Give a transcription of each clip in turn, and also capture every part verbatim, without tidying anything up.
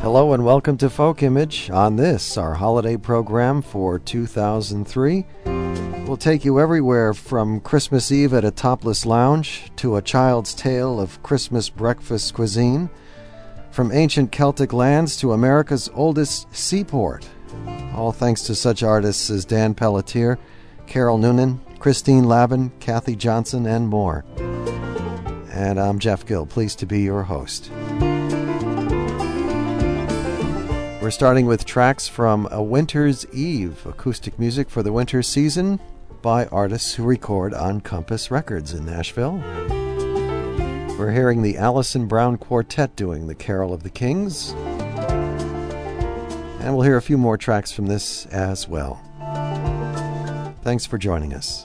Hello and welcome to Folk Image. On this, our holiday program for two thousand three, we'll take you everywhere from Christmas Eve at a topless lounge to a child's tale of Christmas breakfast cuisine, from ancient Celtic lands to America's oldest seaport, all thanks to such artists as Dan Pelletier, Carol Noonan, Christine Lavin, Kathy Johnson, and more. And I'm Jeff Gill, pleased to be your host. We're starting with tracks from A Winter's Eve, acoustic music for the winter season by artists who record on Compass Records in Nashville. We're hearing the Alison Brown Quartet doing The Carol of the Kings. And we'll hear a few more tracks from this as well. Thanks for joining us.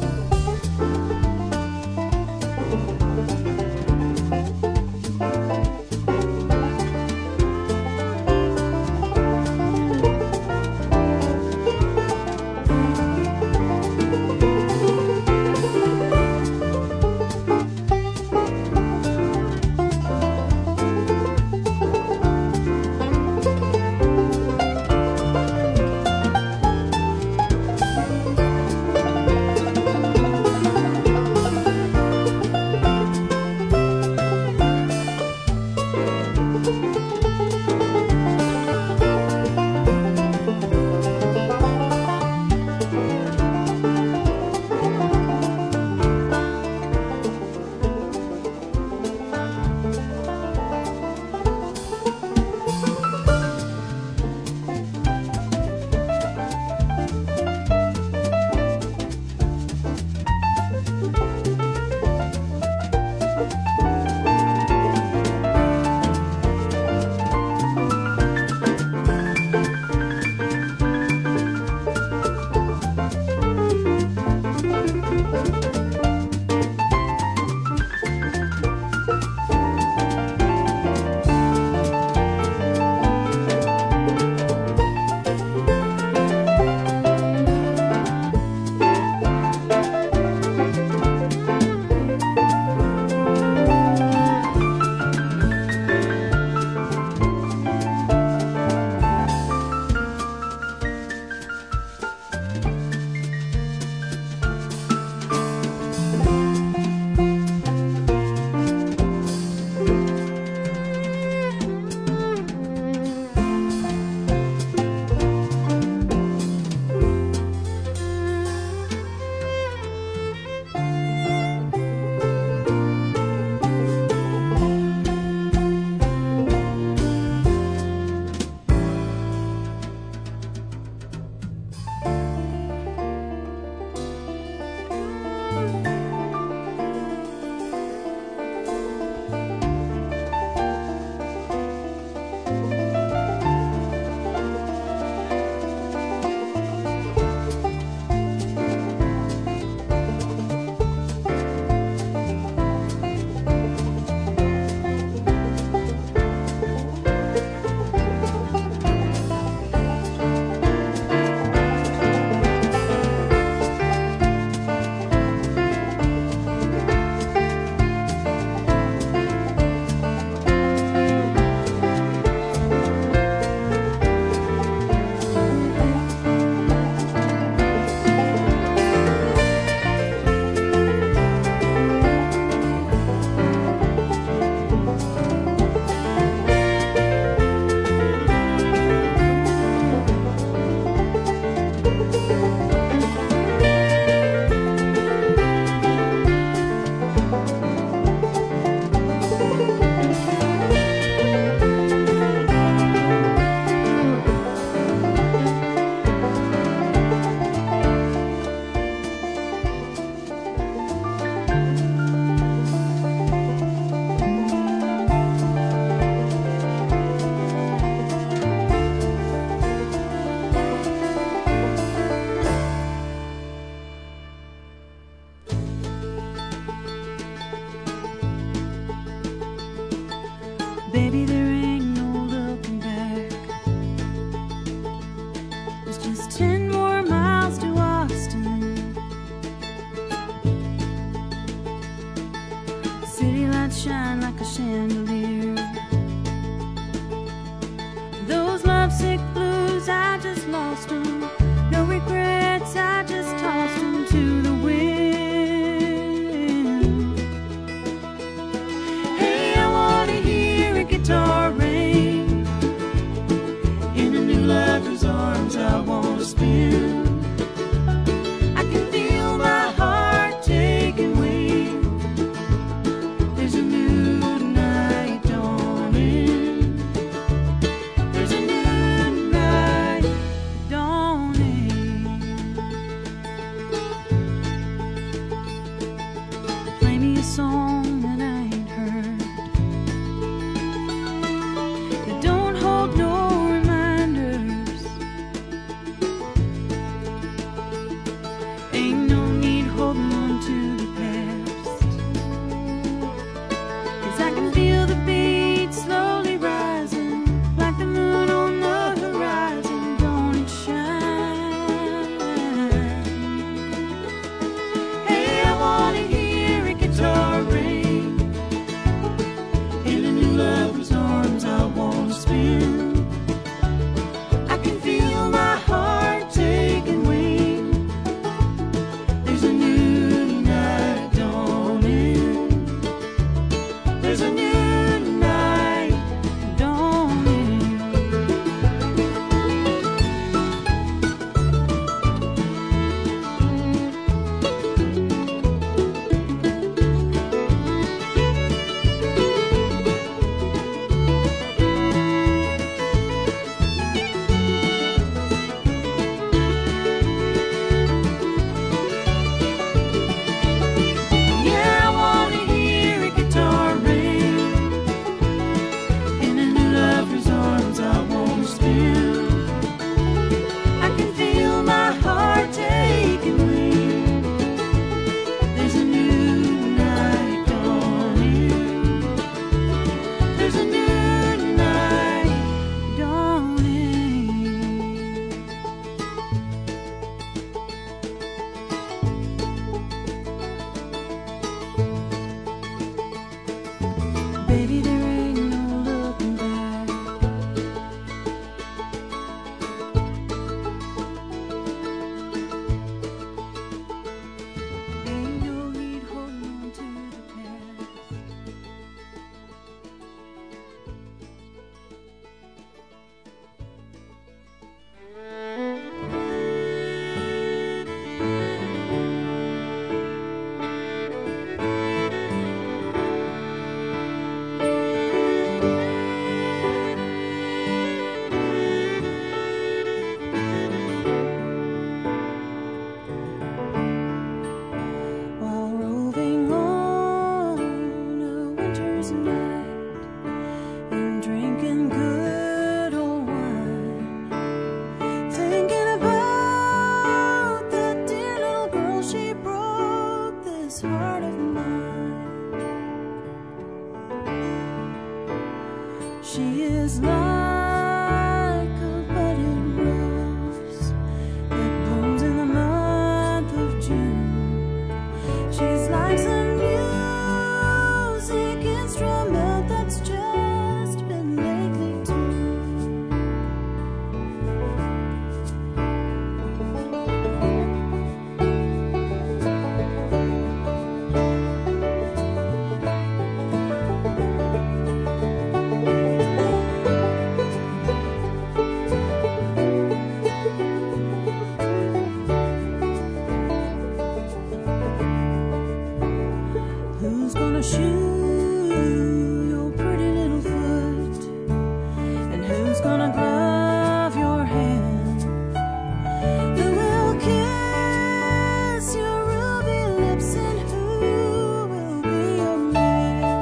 Baby, there ain't no looking back. There's just ten more miles to Austin. City lights shine like a chandelier. homesick blues, I just lost them. No regrets, I just tossed them to the wind. Hey, I wanna hear a guitar ring. In a new lover's arms I wanna spin. I can feel my heart taking wing. There's a new night dawning. There's a new night dawning. Play me a song that I ain't heard, that don't hold no reminders. Ain't no need holding on to the past, 'cause I can feel the beat slowly rising, like the moon on the horizon. Don't it shine? Hey, I wanna hear a guitar ring. In a new lover's arms I wanna spin. I can feel my heart taking wing. There's a new night dawning. There's a new night dawning. Yeah, I wanna hear a guitar ring. In a new lover's arms I wanna spin. I can feel my heart taking wing. There's a new night dawning. There's a new night dawning. Baby, there ain't no looking back. Ain't no need holding on to the past. While roving on a winter's night and drinking good old wine, thinking about that dear little girl, she broke this heart of mine. She is like a budding rose that blooms in the month of June. She's like some music instrument that's just been lately tuned. Who's gonna shoe your pretty little foot? And who's gonna glove your hand? Who will kiss your ruby lips, and who will be your man?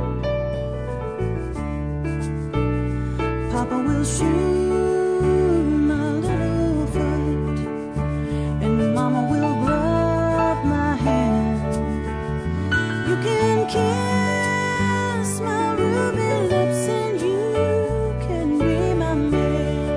Papa will shoe my little foot, and Mama will glove my hand. You can kiss my ruby lips, and you can be my man.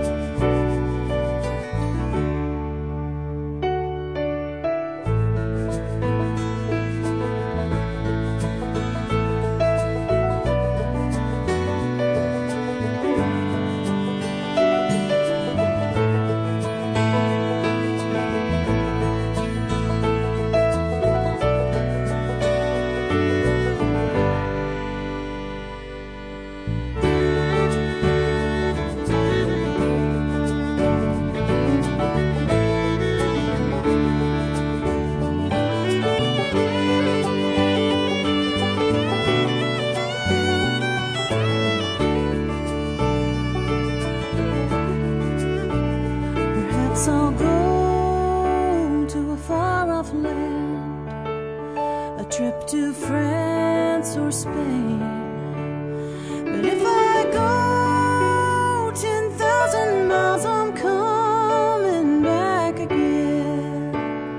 France or Spain. But if I go ten thousand miles, I'm coming back again.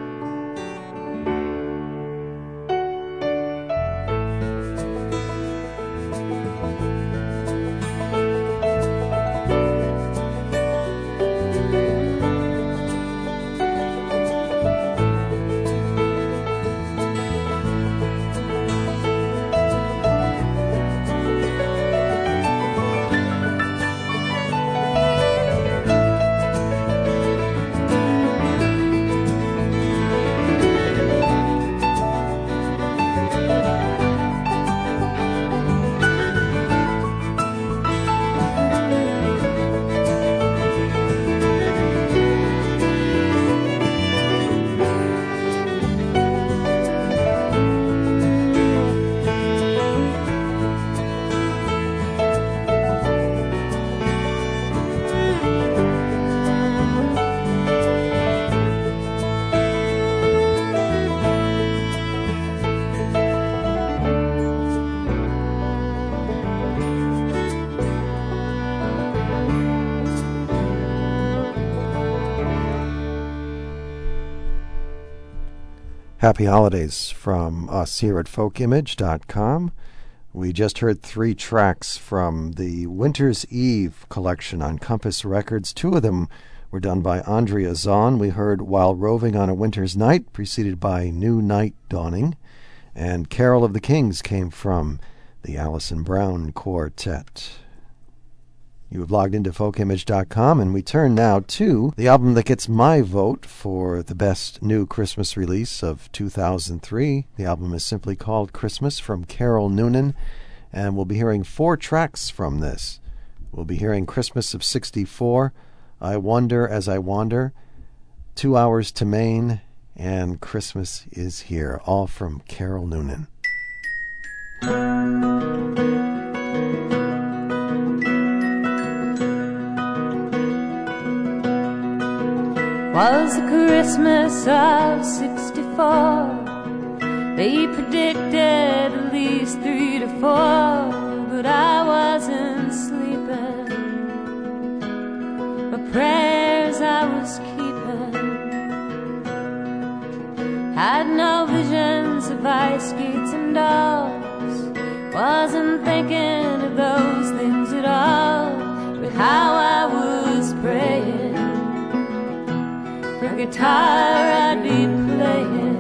Happy holidays from us here at folk image dot com. We just heard three tracks from the Winter's Eve collection on Compass Records. Two of them were done by Andrea Zahn. We heard While Roving on a Winter's Night, preceded by New Night Dawning. And Carol of the Kings came from the Alison Brown Quartet. You have logged into folk image dot com, and we turn now to the album that gets my vote for the best new Christmas release of two thousand three. The album is simply called Christmas from Carol Noonan, and we'll be hearing four tracks from this. We'll be hearing Christmas of sixty-four, I Wonder as I Wander, Two Hours to Maine, and Christmas is Here, all from Carol Noonan. Was the Christmas of sixty-four. They predicted at least three to four, but I wasn't sleeping. My prayers I was keeping. Had no visions of ice skates and dolls. Wasn't thinking of those things at all, but how I was praying. For guitar I'd be playing,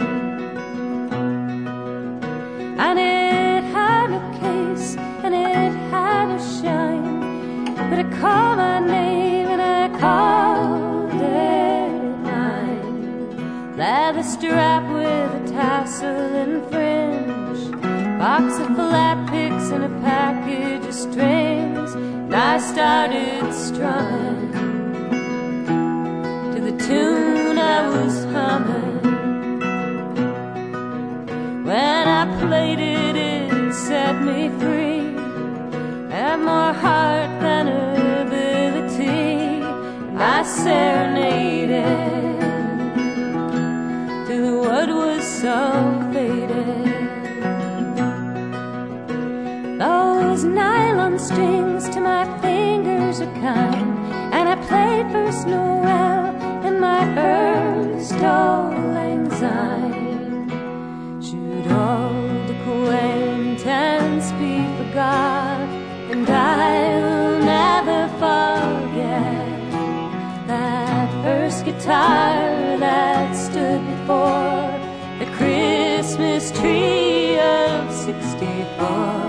and it had a case and it had a shine, but I called my name and I called it mine. Leather strap with a tassel and fringe, box of flat picks and a package of strings, and I started strumming to the tune I was humming. When I played it, it set me free. Had more heart than ability, and I serenaded to the wood was so faded. Those nylon strings to my fingers are kind, and I played First Noel in my first Auld Lang Syne. Should old acquaintance be forgot, and I will never forget that first guitar that stood before the Christmas tree of sixty-four.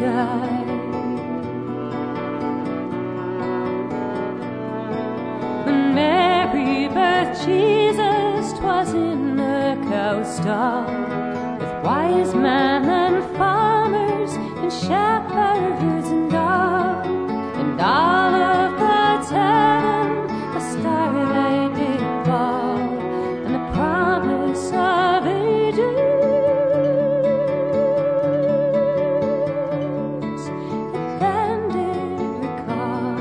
sky. When Mary birthed Jesus, 'twas in a cow stall, with wise men and farmers and shepherds and all, and all of God's heaven a starlight did fall, and the promise of ages it then did recall.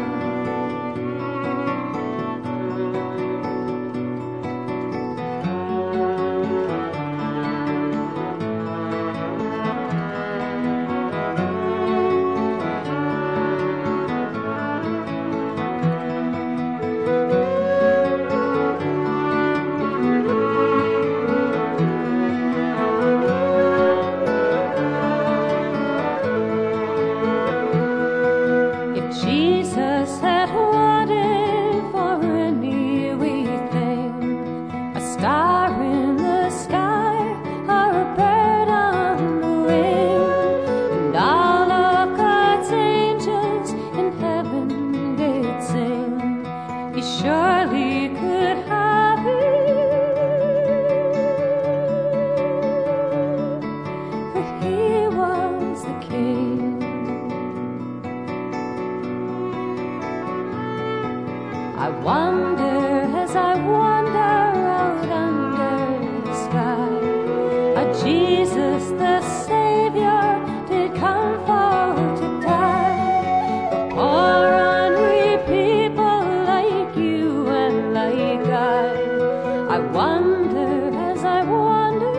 Jesus had wanted for any wee thing, a star in the sky or a bird on the wing, and all of God's angels in heaven did sing, he surely could have it, for he was the King. I wonder as I wander out under the sky, a Jesus the Savior did come for to die, for poor hungry people like you and like I. I wonder as I wander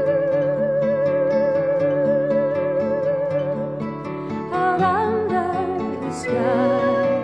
out under the sky.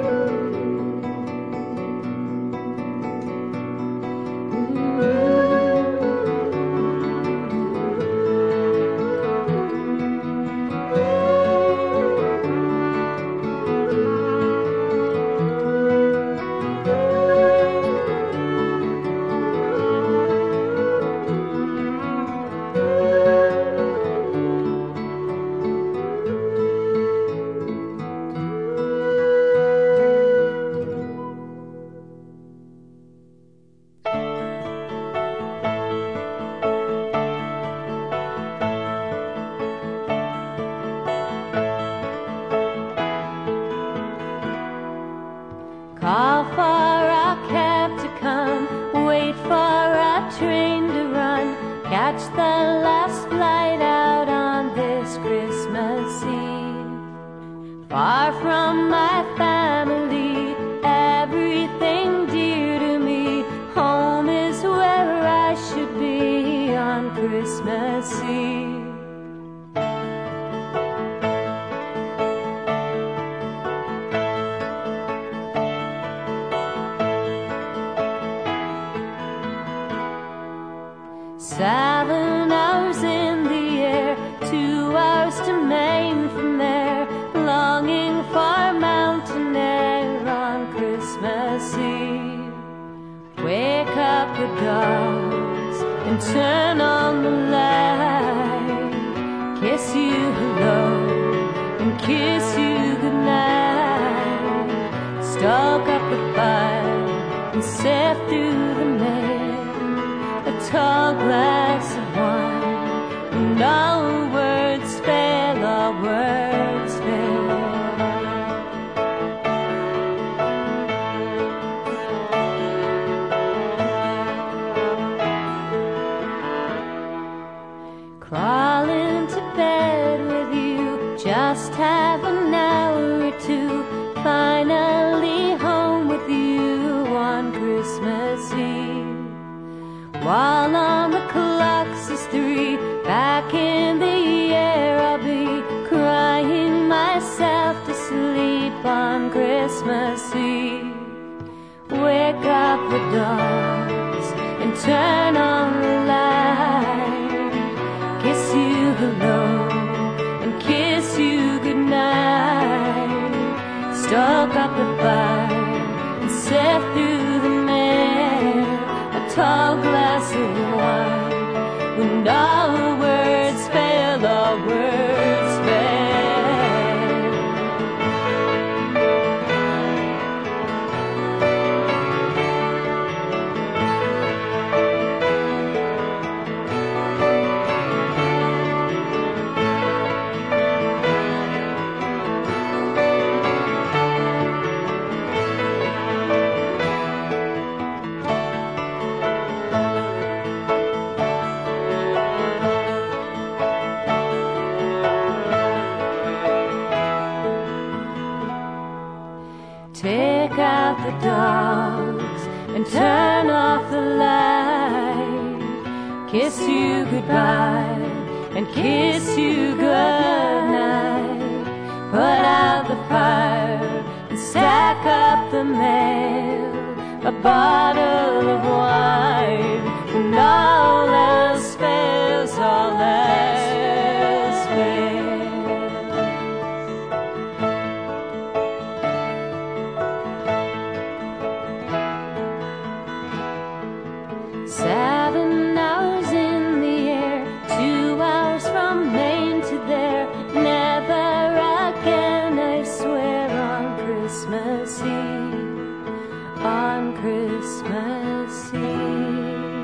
Call for a cab to come, wait for a train to run, catch the last flight out on this Christmas Eve. Far from my family, everything dear to me, home is where I should be on Christmas Eve. Seven hours in the air, two hours to Maine from there, longing for mountain air on Christmas Eve. Wake up the dogs and turn on the light, kiss you hello and kiss you goodnight, stoke up the fire and set through the mail a tall glass of wine, and all words fail, all words fail. Crawl into bed with you, just have an hour or two, finally home with you on Christmas Eve. While on the clock says three, back in the air I'll be, crying myself to sleep on Christmas Eve. Wake up the dogs and turn on the light, kiss you hello and kiss you goodnight, stoke up the fire and set through the mail a tall glass of wine. When all words fail, all words fail. dogs and turn off the light, kiss you goodbye and kiss you goodnight, put out the fire and stack up the mail, a bottle of wine, and all else fails, all else fails. Seven hours in the air, two hours from Maine to there, never again, I swear, on Christmas Eve, on Christmas Eve.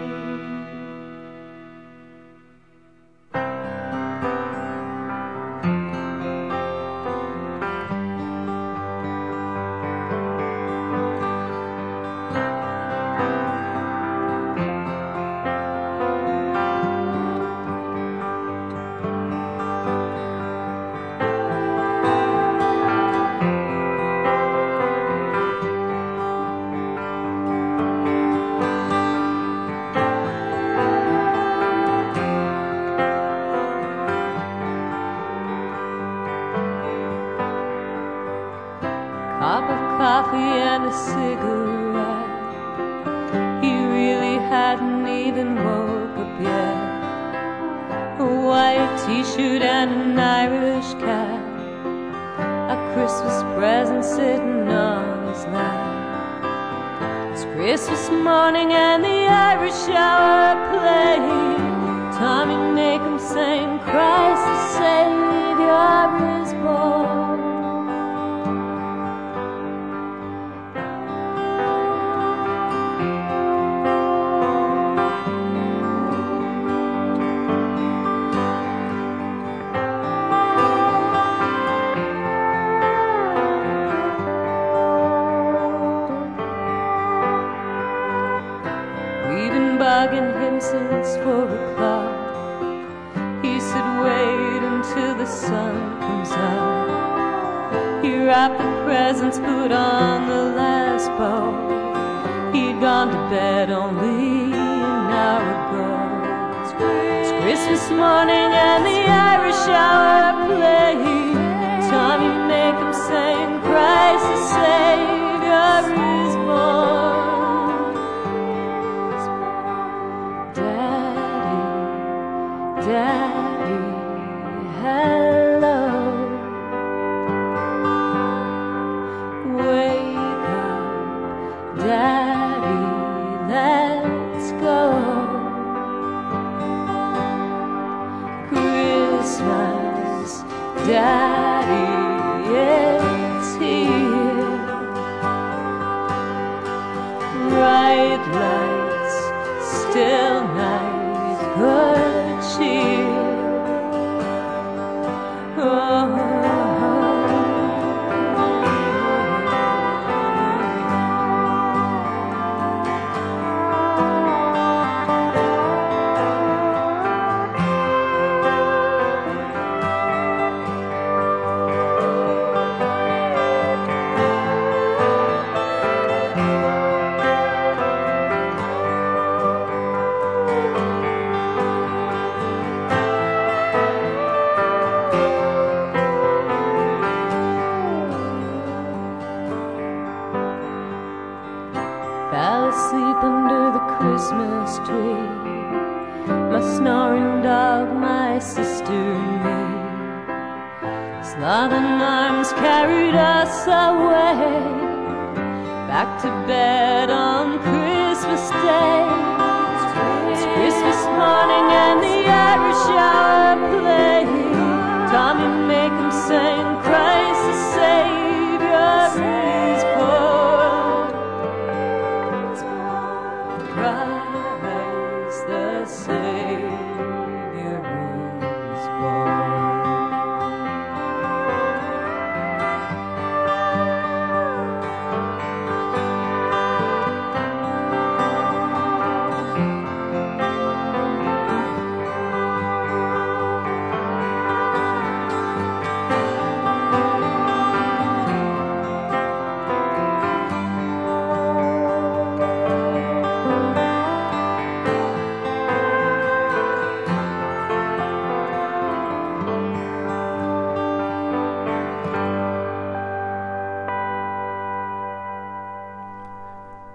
Cup of coffee and a cigarette. He really hadn't even woke up yet. A white t-shirt and an Irish cap, a Christmas present sitting on his lap. It's Christmas morning and the Irish hour playing. Tommy make him sing, Christ the Savior is born. Bugging him since four o'clock. He said wait until the sun comes out. He wrapped the presents, put on the last bow. He'd gone to bed only an hour ago. It's Christmas morning and the Irish hour playing. Tommy make him sing, Christ the Savior is born. Daddy, hello. Wake up, Daddy, let's go. Christmas, Daddy, it's here. Bright lights, still night, good cheer. Fell asleep under the Christmas tree, my snoring dog, my sister and me. Slothing arms carried us away, back to bed on Christmas Day. It's Christmas morning and the Irish hour playing. Tommy make him sing, Christ the Savior is born. Christ the Savior is born.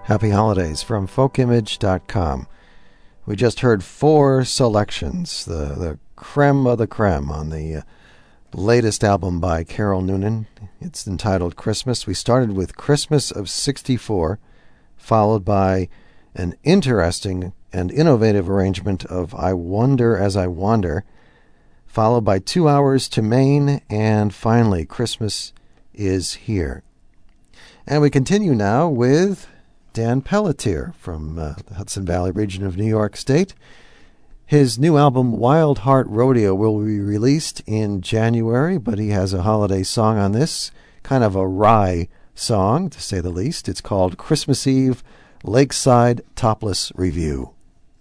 Happy holidays from folk image dot com. We just heard four selections, the, the creme of the creme on the uh, latest album by Carol Noonan. It's entitled Christmas. We started with Christmas of sixty-four, followed by an interesting and innovative arrangement of I Wonder as I Wander, followed by Two Hours to Maine, and finally Christmas is Here. And we continue now with Dan Pelletier from uh, the Hudson Valley region of New York State. His new album, Wild Heart Rodeo, will be released in January, but he has a holiday song on this, kind of a wry song, to say the least. It's called Christmas Eve, Lakeside Topless Review.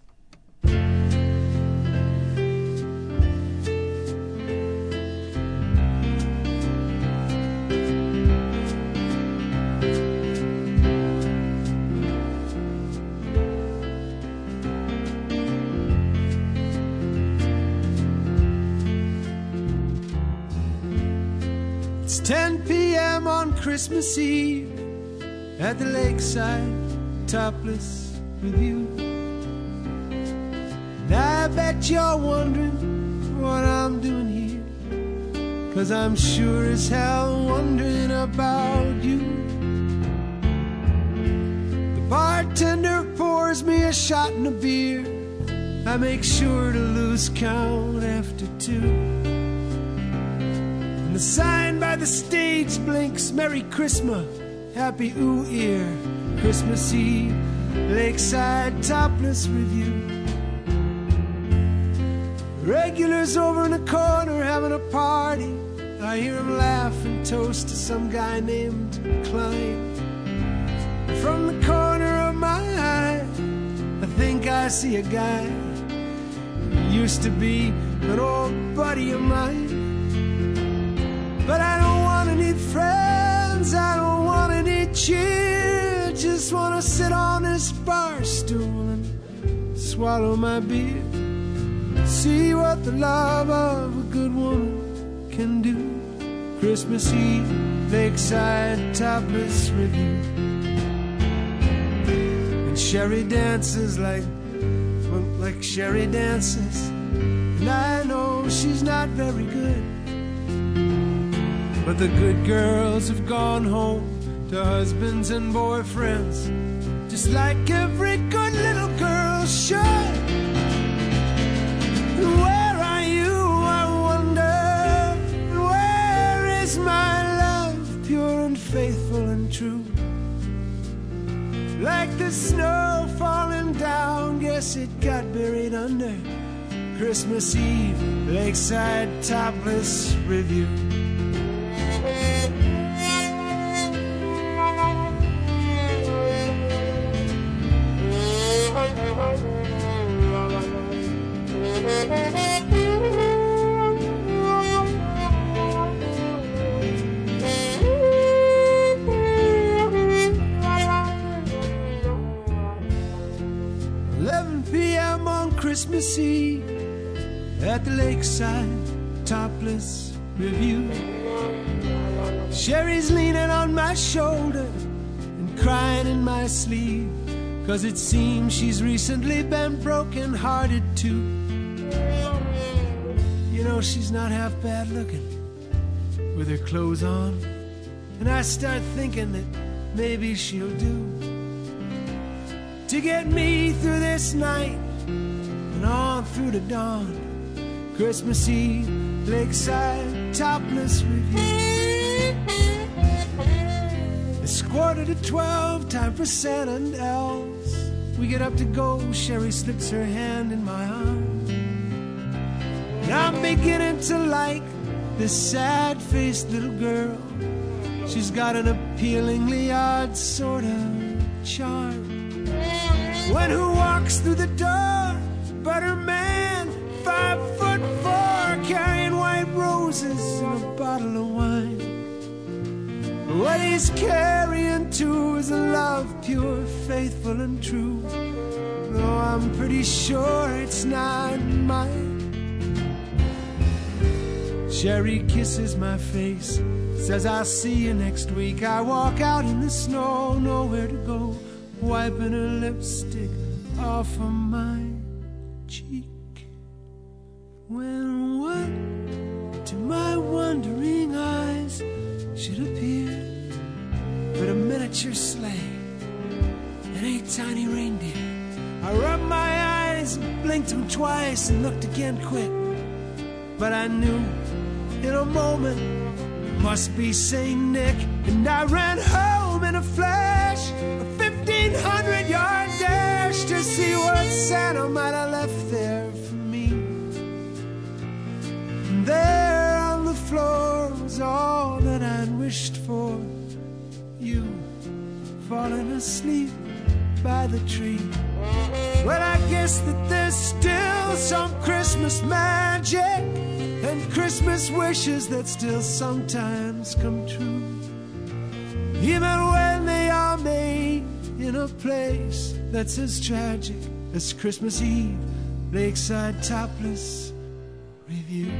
It's ten p.m. on Christmas Eve at the Lakeside Topless Review. And I bet you're wondering what I'm doing here, 'cause I'm sure as hell wondering about you. The bartender pours me a shot and a beer. I make sure to lose count after two. And the sign by the stage blinks, Merry Christmas, Happy Ooh Ear, Christmas Eve, Lakeside Topless Review. Regulars over in the corner having a party. I hear them laugh and toast to some guy named Klein. From the corner of my eye, I think I see a guy who used to be an old buddy of mine. But I don't want any friends, I don't want any cheer. Just want to sit on this bar stool and swallow my beer. See what the love of a good woman can do. Christmas Eve, Lakeside Topless Review. And Sherry dances like, well, like Sherry dances. And I know she's not very good, but the good girls have gone home to husbands and boyfriends, just like every good little girl should. Where are you, I wonder? Where is my love, pure and faithful and true? Like the snow falling down, guess it got buried under Christmas Eve, Lakeside Topless Review. eleven p.m. on Christmas Eve at the Lakeside Topless Review. Sherry's leaning on my shoulder and crying in my sleeve, 'cause it seems she's recently been broken hearted too. You know, she's not half bad looking with her clothes on, and I start thinking that maybe she'll do to get me through this night and on through the dawn. Christmas Eve, Lakeside Topless Review. It's quarter to twelve, time for Santa and elves. We get up to go, Sherry slips her hand in my arm. And I'm beginning to like this sad-faced little girl. She's got an appealingly odd sort of charm. When who walks through the door but her man, five foot four, carrying white roses and a bottle of wine. What he's carrying too is a love pure, faithful and true. Though I'm pretty sure it's not mine. Sherry kisses my face, says I'll see you next week. I walk out in the snow, nowhere to go. wiping her lipstick off of my cheek. When what to my wondering eyes should appear but a miniature sleigh and eight tiny reindeer. I rubbed my eyes and blinked them twice and looked again quick, but I knew in a moment it must be Saint Nick. And I ran home in a flash, a fifteen hundred yard dash to see what Santa might have left there for me. And there on the floor was all that I'd wished for, you falling asleep by the tree. Well, I guess that there's still some Christmas magic and Christmas wishes that still sometimes come true, even when they are made in a place that's as tragic as Christmas Eve, Lakeside Topless Review.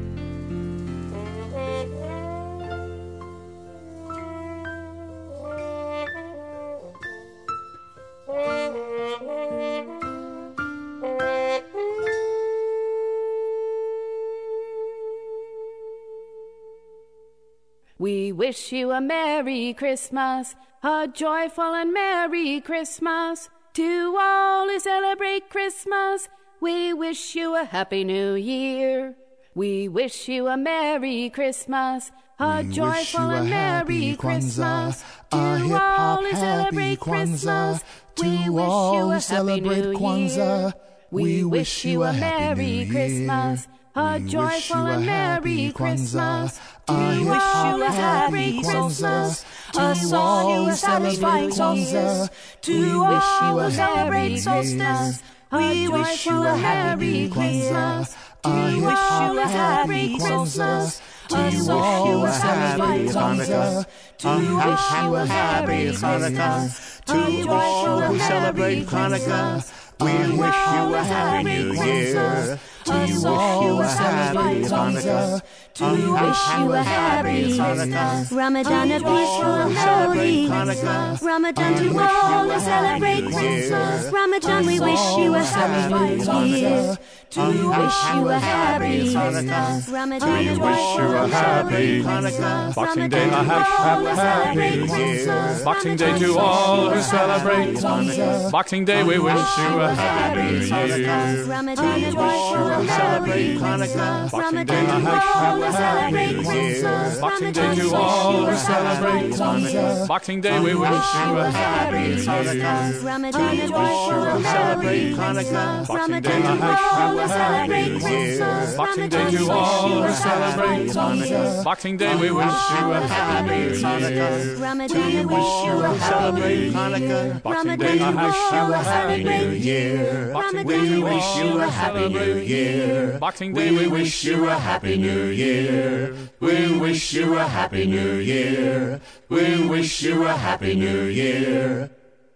We wish you a Merry Christmas, a joyful and Merry Christmas. To all who celebrate Christmas, we wish you a Happy New Year. We wish you a Merry Christmas, a We joyful and Merry Christmas. a To hip all hop who happy celebrate Christmas, we To wish all you who a Happy celebrate New Kwanzaa, Year. We wish you a Merry Christmas, a We joyful wish you a and Merry happy Christmas. Kwanzaa, a We hip wish hop you a happy Happy Christmas, Kwanzaa. a To song all you who a satisfying celebrate solstice. Kwanzaa, To we wish all you a who celebrate happy solstice, New Year. we wish you a Merry Christmas. a We hip wish hop you a Happy happy Christmas, To a you song all you a a satisfying happy solstice. To a wish you a happy Happy Christmas, To a all who joyful celebrate Hanukkah, we wish you a Happy Happy Year. To you all all who a celebrate Happy Hanukkah, To wish you a Happy Christmas, Ramadan a peaceful Holy Hanukkah, Ramadan to wish all you who a celebrate Happy Christmas, Year. Ramadan we wish you a Happy Year. To wish you a Happy Christmas, Ramadan We wish you a happy Christmas, Boxing Day, a happy, happy Christmas, Boxing Day to all who celebrate Boxing Day, we wish you a happy New Year. Ramadan we wish you a Happy Christmas, Boxing Day, Ramadan a to all who happy, celebrate happy Christmas, Boxing Day Ramadan to all who celebrate celebrate Boxing Day, we wish you a happy New Year. Ramadan we wish you a Happy Christmas, Boxing Ramadan Day, a to all who happy, celebrate happy Christmas, Boxing Day Ramadan to we all wish you who a celebrate Happy Boxing Day, we wish you a happy New Year. Ramadan we wish you a Happy Year. Boxing Ramadan Day, to a all who happy celebrate New Year. Ramadan Boxing Day, we we wish wish you a happy New Year. Boxing Day, we wish you a happy New Year. We wish you a happy New Year. We wish you a happy New Year.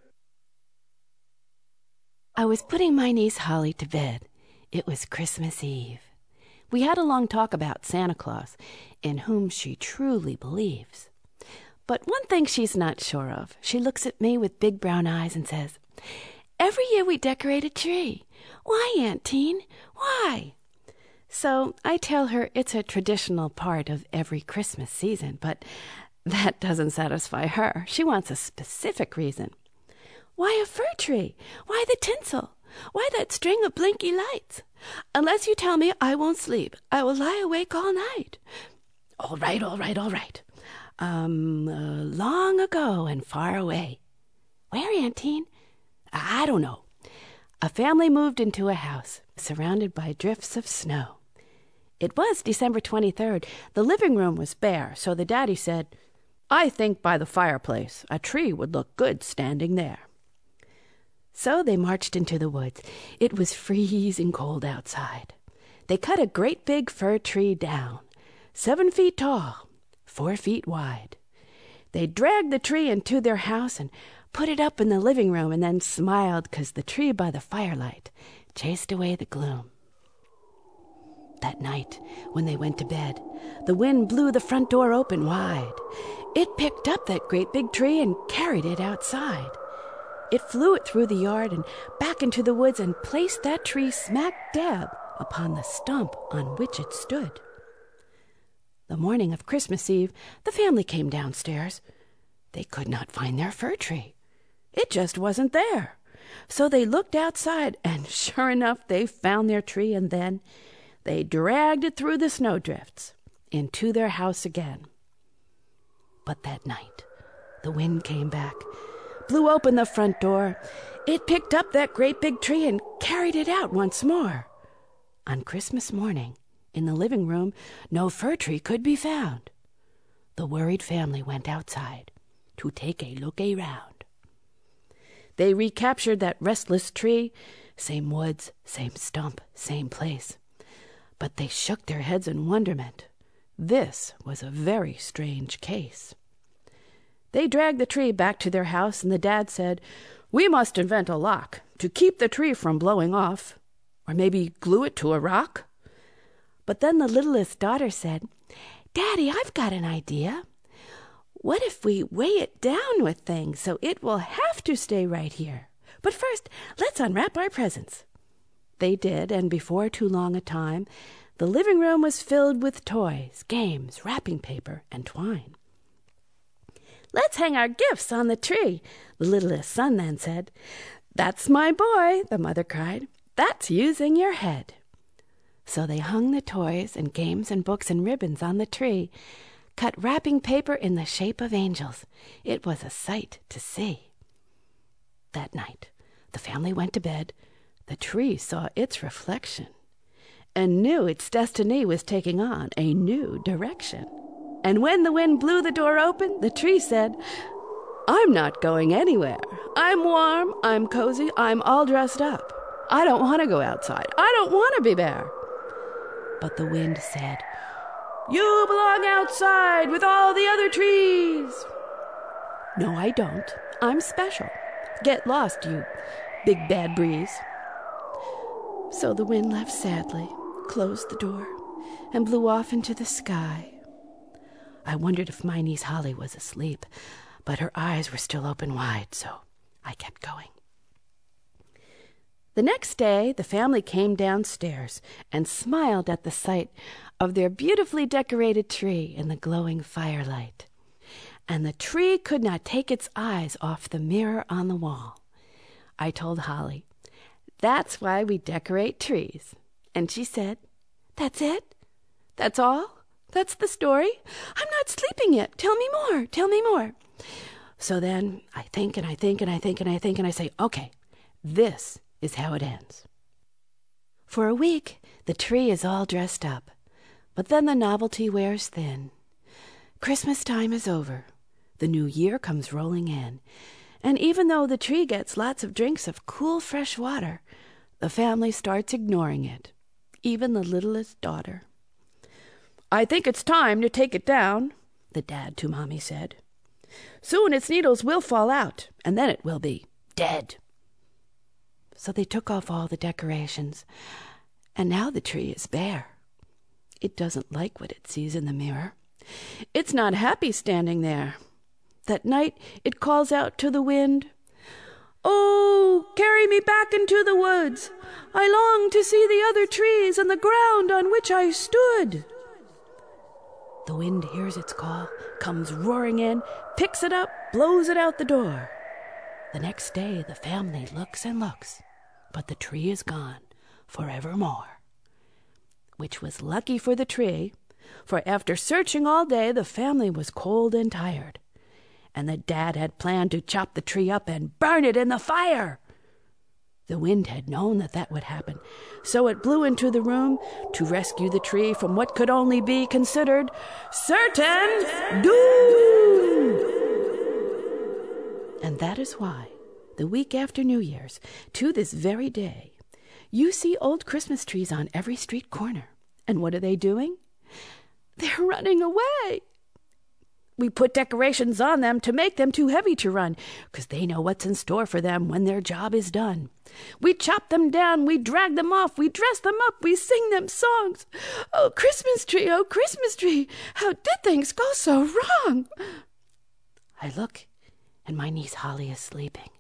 I was putting my niece Holly to bed. It was Christmas Eve. We had a long talk about Santa Claus, in whom she truly believes. But one thing she's not sure of. She looks at me with big brown eyes and says, "Every year we decorate a tree. Why, Aunt Teen? Why?" So I tell her it's a traditional part of every Christmas season, but that doesn't satisfy her. She wants a specific reason. "Why a fir tree? Why the tinsel? Why that string of blinky lights? Unless you tell me, I won't sleep. I will lie awake all night." "All right, all right, all right. Um, uh, long ago and far away." "Where, Auntie?" "I don't know." A family moved into a house surrounded by drifts of snow. It was December twenty-third. The living room was bare, so the daddy said, "I think by the fireplace a tree would look good standing there." So they marched into the woods. It was freezing cold outside. They cut a great big fir tree down, seven feet tall, four feet wide. They dragged the tree into their house and put it up in the living room and then smiled because the tree by the firelight chased away the gloom. That night, when they went to bed, the wind blew the front door open wide. It picked up that great big tree and carried it outside. It flew it through the yard and back into the woods and placed that tree smack dab upon the stump on which it stood. The morning of Christmas Eve, the family came downstairs. They could not find their fir tree. It just wasn't there. So they looked outside, and sure enough, they found their tree, and then they dragged it through the snowdrifts into their house again. But that night, the wind came back, blew open the front door. It picked up that great big tree and carried it out once more. On Christmas morning, in the living room, no fir tree could be found. The worried family went outside to take a look around. They recaptured that restless tree, same woods, same stump, same place. But they shook their heads in wonderment. This was a very strange case. They dragged the tree back to their house, and the dad said, "We must invent a lock to keep the tree from blowing off, or maybe glue it to a rock." But then the littlest daughter said, "Daddy, I've got an idea. What if we weigh it down with things so it will have to stay right here? But first, let's unwrap our presents." They did, and before too long a time, the living room was filled with toys, games, wrapping paper, and twine. "Let's hang our gifts on the tree," the littlest son then said. "That's my boy," the mother cried. "That's using your head." So they hung the toys and games and books and ribbons on the tree, cut wrapping paper in the shape of angels. It was a sight to see. That night, the family went to bed. The tree saw its reflection and knew its destiny was taking on a new direction. And when the wind blew the door open, the tree said, "I'm not going anywhere. I'm warm, I'm cozy, I'm all dressed up. I don't want to go outside. I don't want to be bare." But the wind said, "You belong outside with all the other trees." "No, I don't. I'm special. Get lost, you big bad breeze." So the wind left sadly, closed the door, and blew off into the sky. I wondered if my niece Holly was asleep, but her eyes were still open wide, so I kept going. The next day, the family came downstairs and smiled at the sight of their beautifully decorated tree in the glowing firelight. And the tree could not take its eyes off the mirror on the wall. I told Holly, "That's why we decorate trees." And she said, "That's it? That's all? That's the story? I'm not sleeping yet. Tell me more. Tell me more." So then I think and I think and I think and I think and I say, "Okay, this is how it ends." For a week, the tree is all dressed up, but then the novelty wears thin. Christmas time is over. The new year comes rolling in, and even though the tree gets lots of drinks of cool, fresh water, the family starts ignoring it, even the littlest daughter. "I think it's time to take it down," the dad to Mommy said. "Soon its needles will fall out, and then it will be dead." So they took off all the decorations, and now the tree is bare. It doesn't like what it sees in the mirror. It's not happy standing there. That night it calls out to the wind, "Oh, carry me back into the woods. I long to see the other trees and the ground on which I stood." The wind hears its call, comes roaring in, picks it up, blows it out the door. The next day the family looks and looks, but the tree is gone forevermore. Which was lucky for the tree, for after searching all day, the family was cold and tired, and the dad had planned to chop the tree up and burn it in the fire. The wind had known that that would happen, so it blew into the room to rescue the tree from what could only be considered certain doom. And that is why, the week after New Year's, to this very day, you see old Christmas trees on every street corner. And what are they doing? They're running away. We put decorations on them to make them too heavy to run, because they know what's in store for them when their job is done. We chop them down, we drag them off, we dress them up, we sing them songs. "Oh, Christmas tree, oh, Christmas tree, how did things go so wrong?" I look, and my niece Holly is sleeping,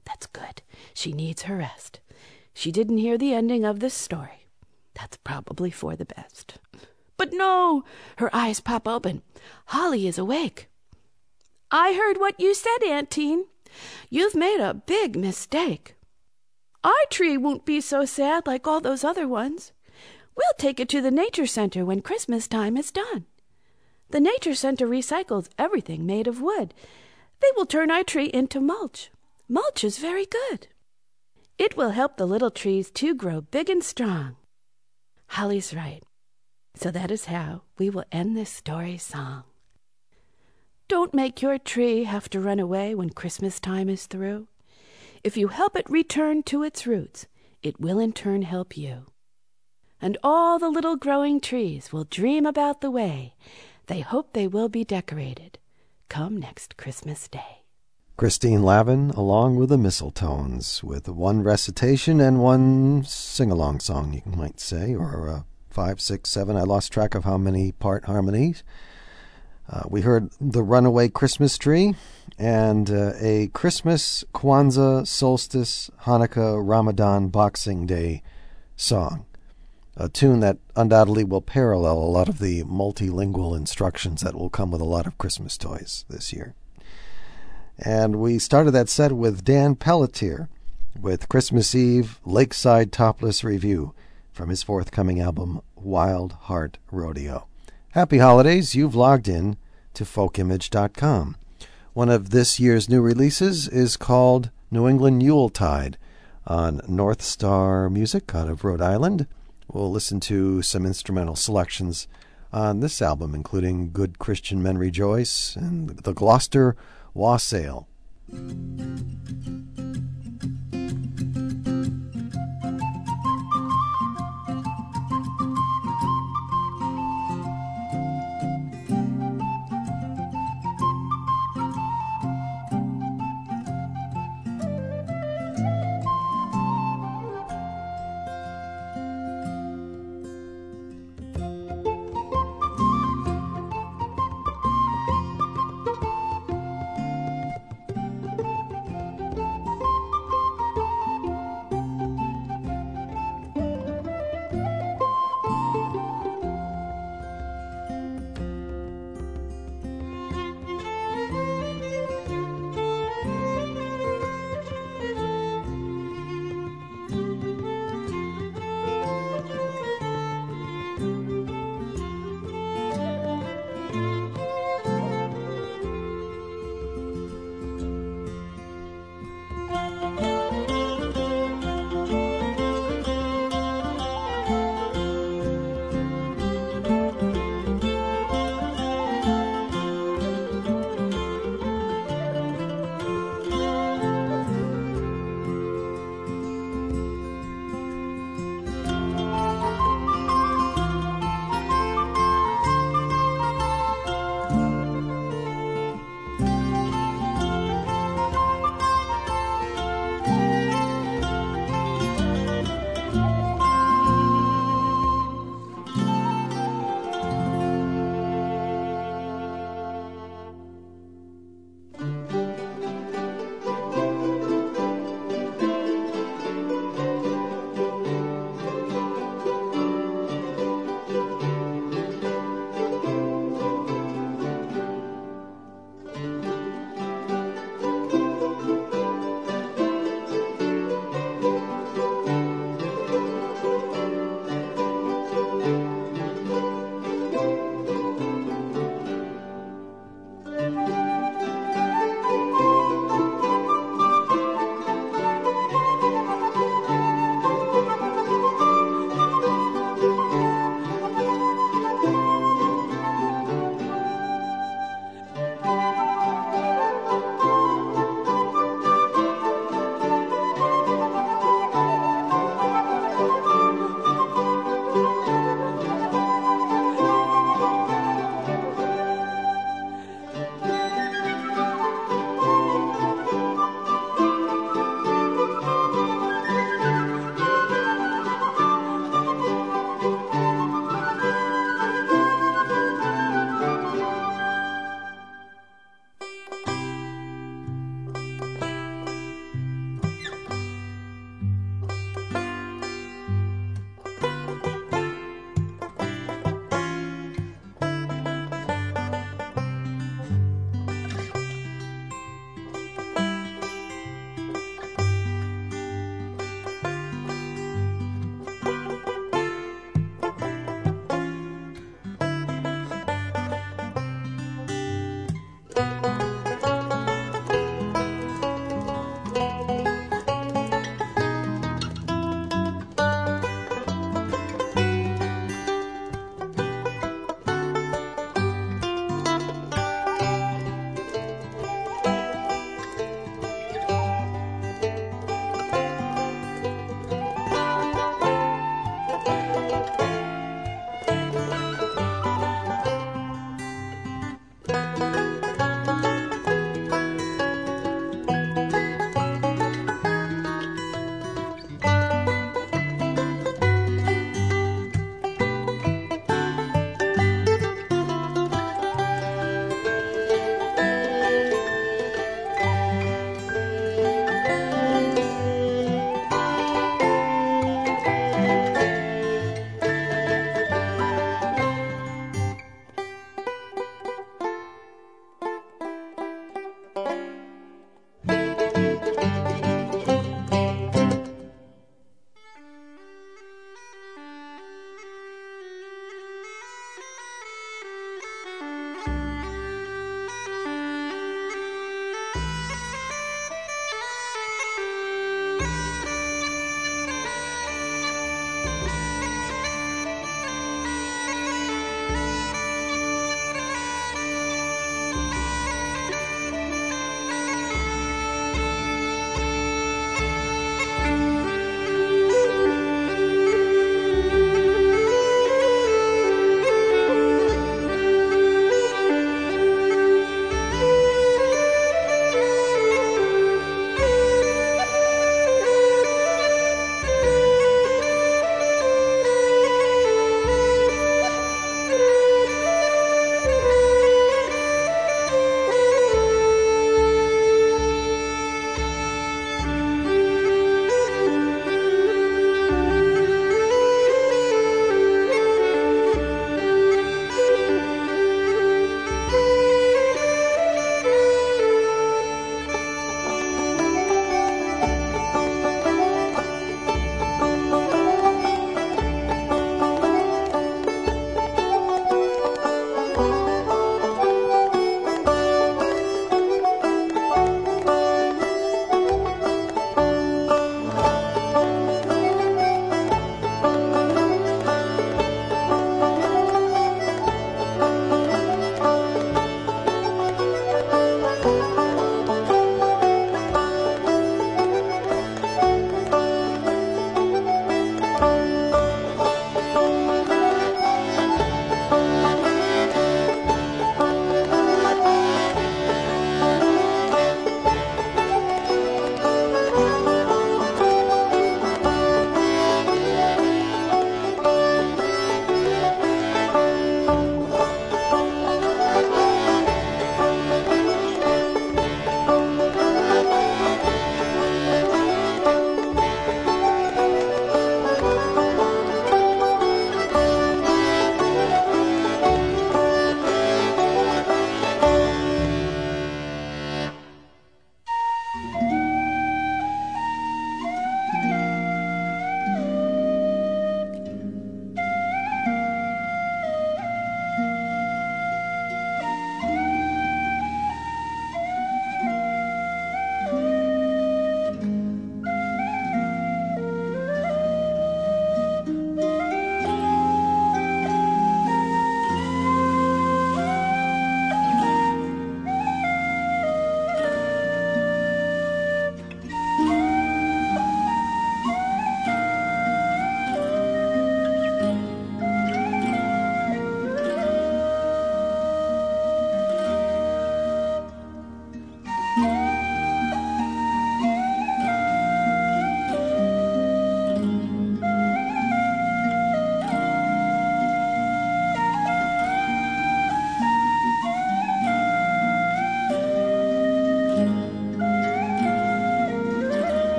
That's good. She needs her rest. She didn't hear the ending of this story. That's probably for the best. But no! Her eyes pop open. Holly is awake. I heard what you said, Aunt Teen. You've made a big mistake. Our tree won't be so sad like all those other ones. We'll take it to the Nature Center when Christmas time is done. The Nature Center recycles everything made of wood. They will turn our tree into mulch. Mulch is very good. It will help the little trees to grow big and strong. Holly's right. So that is how we will end this story song. Don't make your tree have to run away when Christmas time is through. If you help it return to its roots, it will in turn help you. And all the little growing trees will dream about the way they hope they will be decorated come next Christmas Day. Christine Lavin, along with the Mistletones, with one recitation and one sing-along song, you might say, or uh, five, six, seven. I lost track of how many part harmonies. Uh, we heard The Runaway Christmas Tree and uh, a Christmas, Kwanzaa, Solstice, Hanukkah, Ramadan, Boxing Day song. A tune that undoubtedly will parallel a lot of the multilingual instructions that will come with a lot of Christmas toys this year. And we started that set with Dan Pelletier with Christmas Eve Lakeside Topless Review from his forthcoming album, Wild Heart Rodeo. Happy holidays. You've logged in to folk image dot com. One of this year's new releases is called New England Yuletide on North Star Music out of Rhode Island. We'll listen to some instrumental selections on this album, including Good Christian Men Rejoice and the Gloucester Wassail.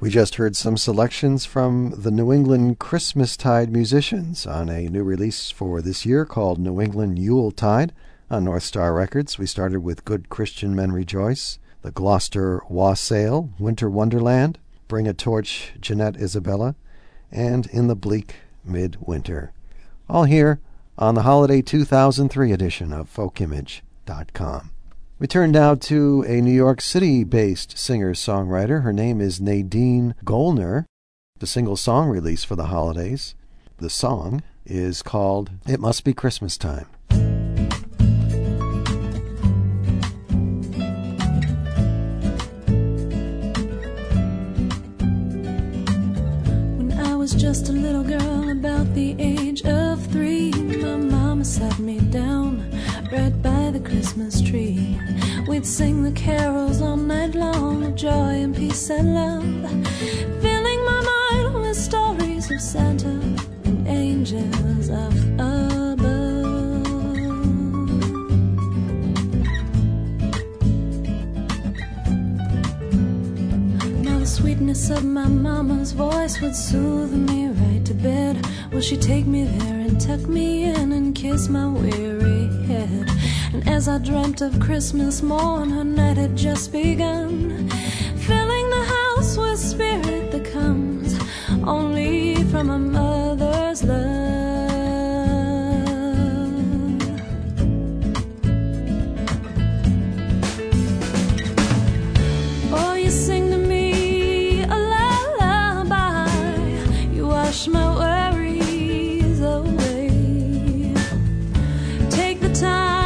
We just heard some selections from the New England Christmastide Musicians on a new release for this year called New England Yuletide on North Star Records. We started with Good Christian Men Rejoice, the Gloucester Wassail, Winter Wonderland, Bring a Torch, Jeanette Isabella, and In the Bleak Midwinter. All here on the Holiday two thousand three edition of folk image dot com. We turn now to a New York City-based singer-songwriter. Her name is Nadine Goellner. The single song release for the holidays. The song is called It Must Be Christmas Time. When I was just a little girl about the age of three, my mama sat me down right by the Christmas tree. We'd sing the carols all night long of joy and peace and love, filling my mind with stories of Santa and angels up above. Now the sweetness of my mama's voice would soothe me right to bed. Will she take me there and tuck me in and kiss my weary head? And as I dreamt of Christmas morn, her night had just begun, filling the house with spirit that comes only from a mother's love. Oh, you sing to me a lullaby, you wash my worries away. Take the time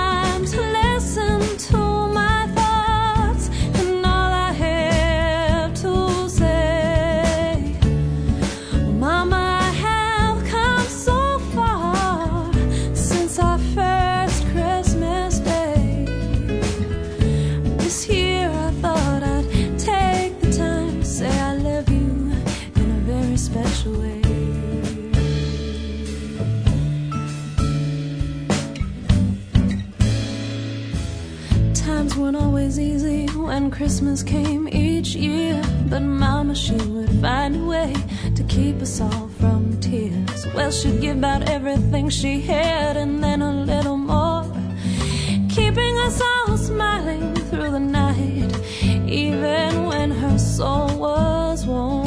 easy when Christmas came each year, but Mama, she would find a way to keep us all from tears. Well, she'd give out everything she had and then a little more, keeping us all smiling through the night, even when her soul was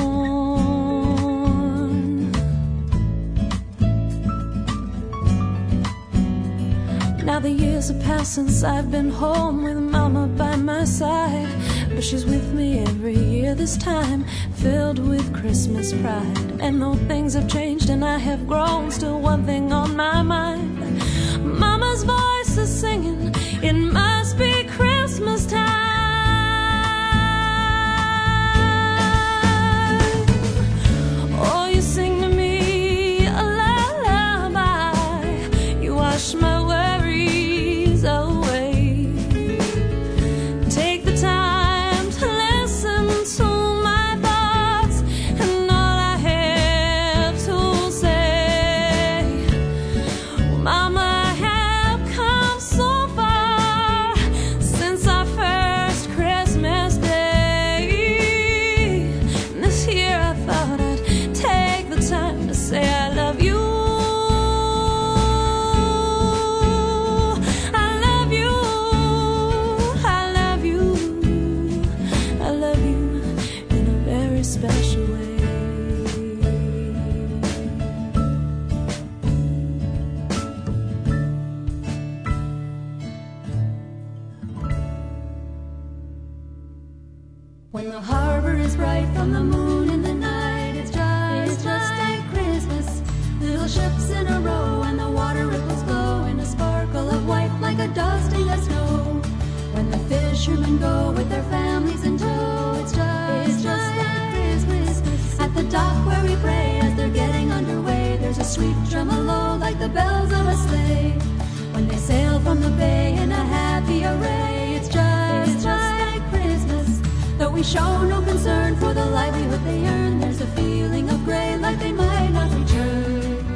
worn. Now the years have passed since I've been home with Mama by my side, but she's with me every year this time, filled with Christmas pride. And though things have changed and I have grown, still one thing on my mind. Mama's voice is singing, it must be Christmas time. Oh, you sing to me a lullaby, you wash my worries away. Take the time to listen to my thoughts and all I have to say. Well, Mama, I have come so far since our first Christmas day. And this year I thought I'd take the time to say I love you. I love you. I love you. I love you in a very special way. When the harbor is bright from the moon in the night, it's just, it's just like Christmas. Little ships in a row and the water ripples glow in a sparkle of white like a dusting of snow. When the fishermen go with their families in tow, it's just, it's just like Christmas. At the dock where we pray as they're getting underway, there's a sweet tremolo like the bells of a sleigh. When they sail from the bay in a happy array, it's just, it's just like Christmas. Though we show no concern for the livelihood they earn, there's a feeling of gray like they might not return.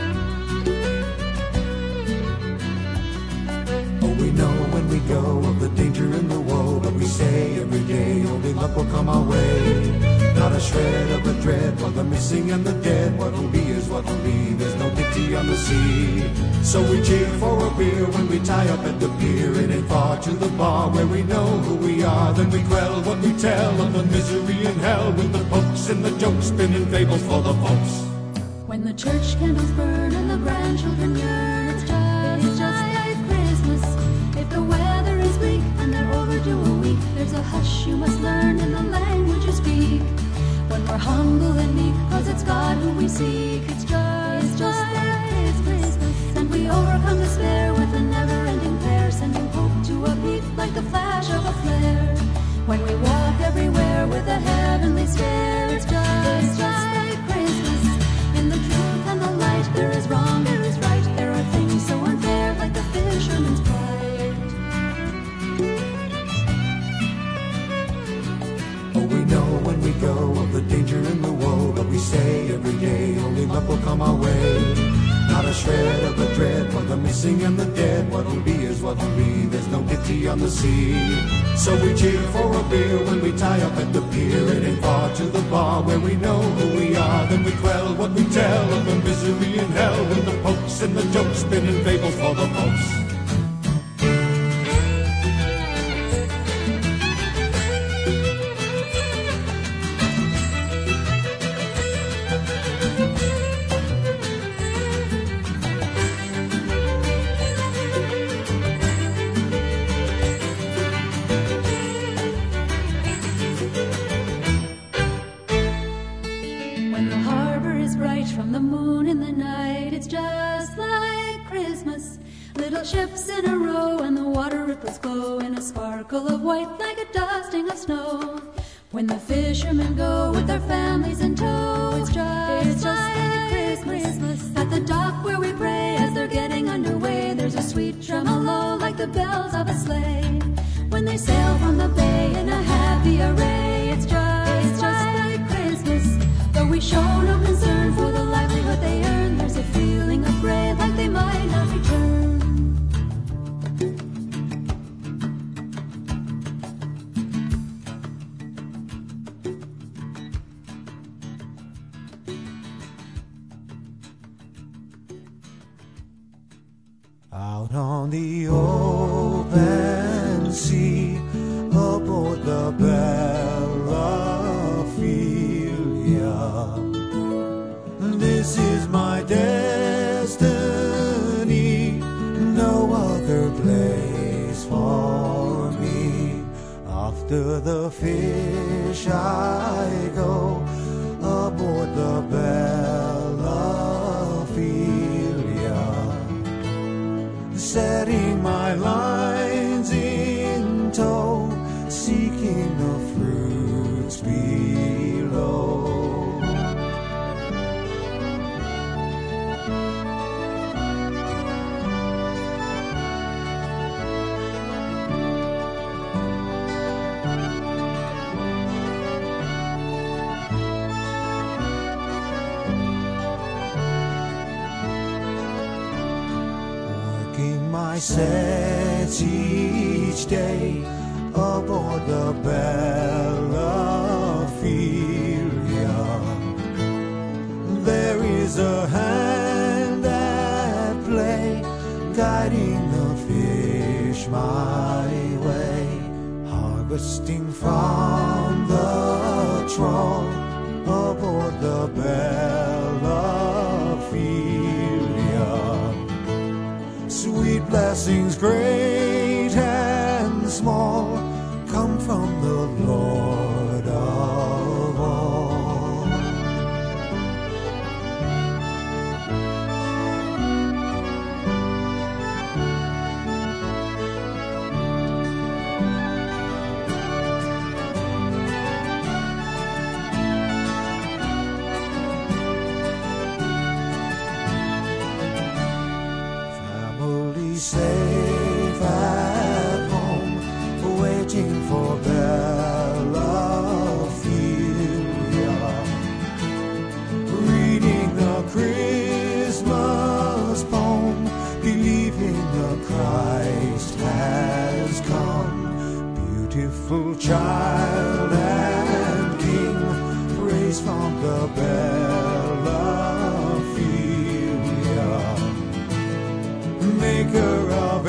Oh, we know when we go of the danger and the woe, but we say every day only luck will come our way. Not a shred of a dread for the missing and the dead. What'll be is what'll be, there's no pity on the sea. So we cheer for a beer when we tie up at the pier. It ain't far to the bar where we know who we are. Then we quell what we tell of the misery in hell, with the pokes and the jokes spinning fables for the folks. When the church candles burn and the grandchildren yearn, it's just, it's just like Christmas. If the weather is bleak and they're overdue a week, there's a hush you must learn in the language you speak. When we're humble and meek, cause it's God who we seek. It's just, it's just like Christmas. And we overcome despair with a never-ending prayer, sending hope to a peak like the flash of a flare. When we walk everywhere with a heavenly stare, it's just, it's just like Christmas. In the truth and the light, there is wrong, there is right. There are things so unfair, like the fisherman's plight. Oh, we know when we go of the danger and the woe, but we say every day only luck will come our way. Not a shred of a dread for the missing and the dead. What'll be is what'll be, there's no pity on the sea. So we cheer for a beer when we tie up at the pier. It ain't far to the bar where we know who we are. Then we quell what we tell of the misery in hell, with the pokes and the jokes spinning fables for the folks. Ships in a row and the water ripples glow in a sparkle of white like a dusting of snow. When the fishermen go with their families in tow, it's just, it's just like Christmas. Christmas. At the dock where we pray as they're getting underway, there's a sweet tremolo like the bells of a sleigh. When they sail from the bay in a happy array, it's just, it's just like Christmas. Though we show no concern for the livelihood they earn, there's a feeling of brave like they might not return. Out on the open sea, aboard the Bella Filia, this is my destiny, no other place for me. After the fish I go, aboard the Bella Filia, setting my lines in tow, seeking the fruits below. My sets each day aboard the Bella Filia. There is a hand at play, guiding the fish my way, harvesting from the trawl aboard the Bella Filia. Sweet blessings, great and small, come from the Lord of all. Safe at home, waiting for Bella Filia, reading the Christmas poem, believing the Christ has come. Beautiful child and King, pray maker of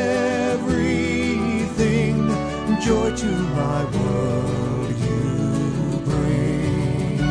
everything, joy to my world you bring.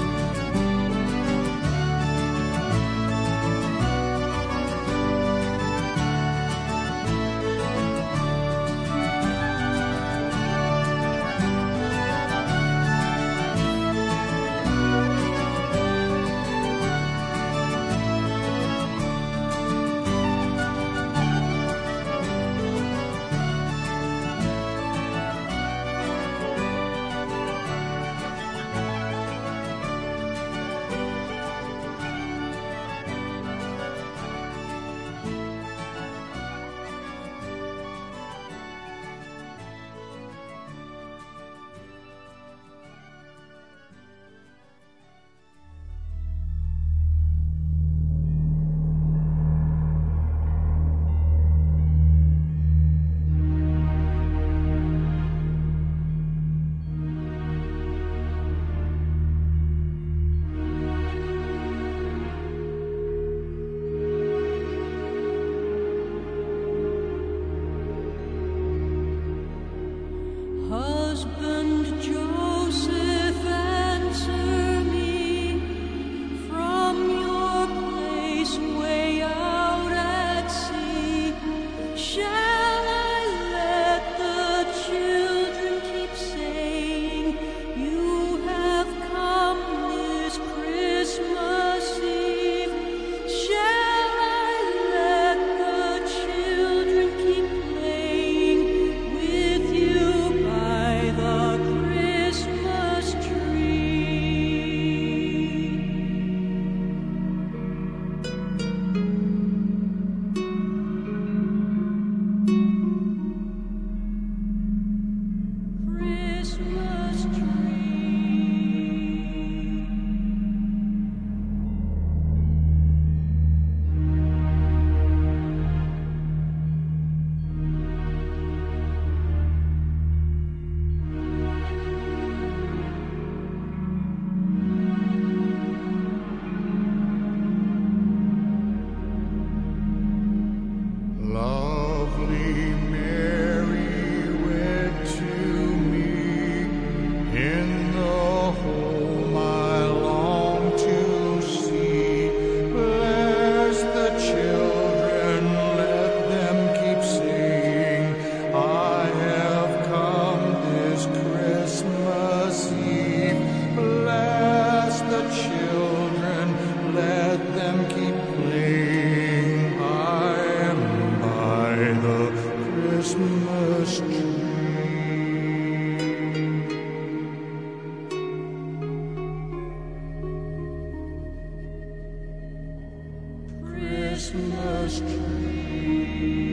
Husband Joseph, answer me from your place way out at sea. Shall I let the children keep saying you have come this Christmas Eve? Shall I let the children keep playing with you by the Christmas tree? Christmas Lovely Mary wed to me, in the home I long to see. Bless the children, let them keep saying, I have come this Christmas Eve. Bless the children, let them keep playing. I am by the Christmas tree. Christmas tree.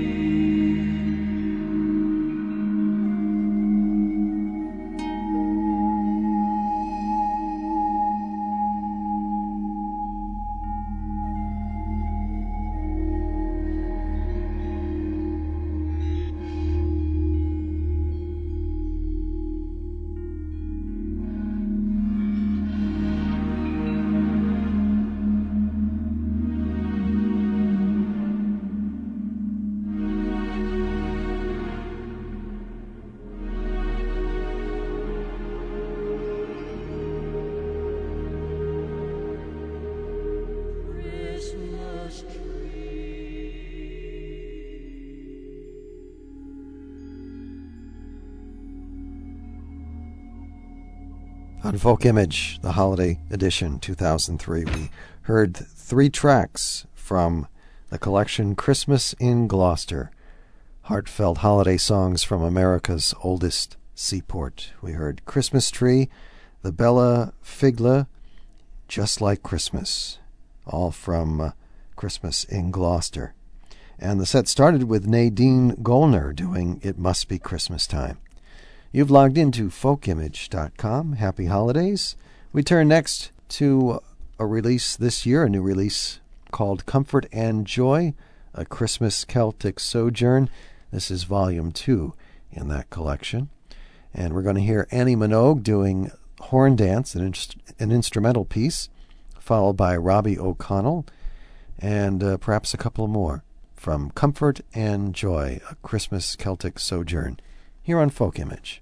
Christmas On Folk Image, the Holiday Edition two thousand three, we heard three tracks from the collection Christmas in Gloucester, heartfelt holiday songs from America's oldest seaport. We heard Christmas Tree, the Bella Figla, Just Like Christmas, all from uh, Christmas in Gloucester. And the set started with Nadine Gollner doing It Must Be Christmas Time. You've logged into folk image dot com. Happy holidays. We turn next to a release this year, a new release called Comfort and Joy, A Christmas Celtic Sojourn. This is volume two in that collection. And we're going to hear Annie Minogue doing Horn Dance, an, inst- an instrumental piece, followed by Robbie O'Connell, and uh, perhaps a couple more. from Comfort and Joy, a Christmas Celtic sojourn, here on Folk Image.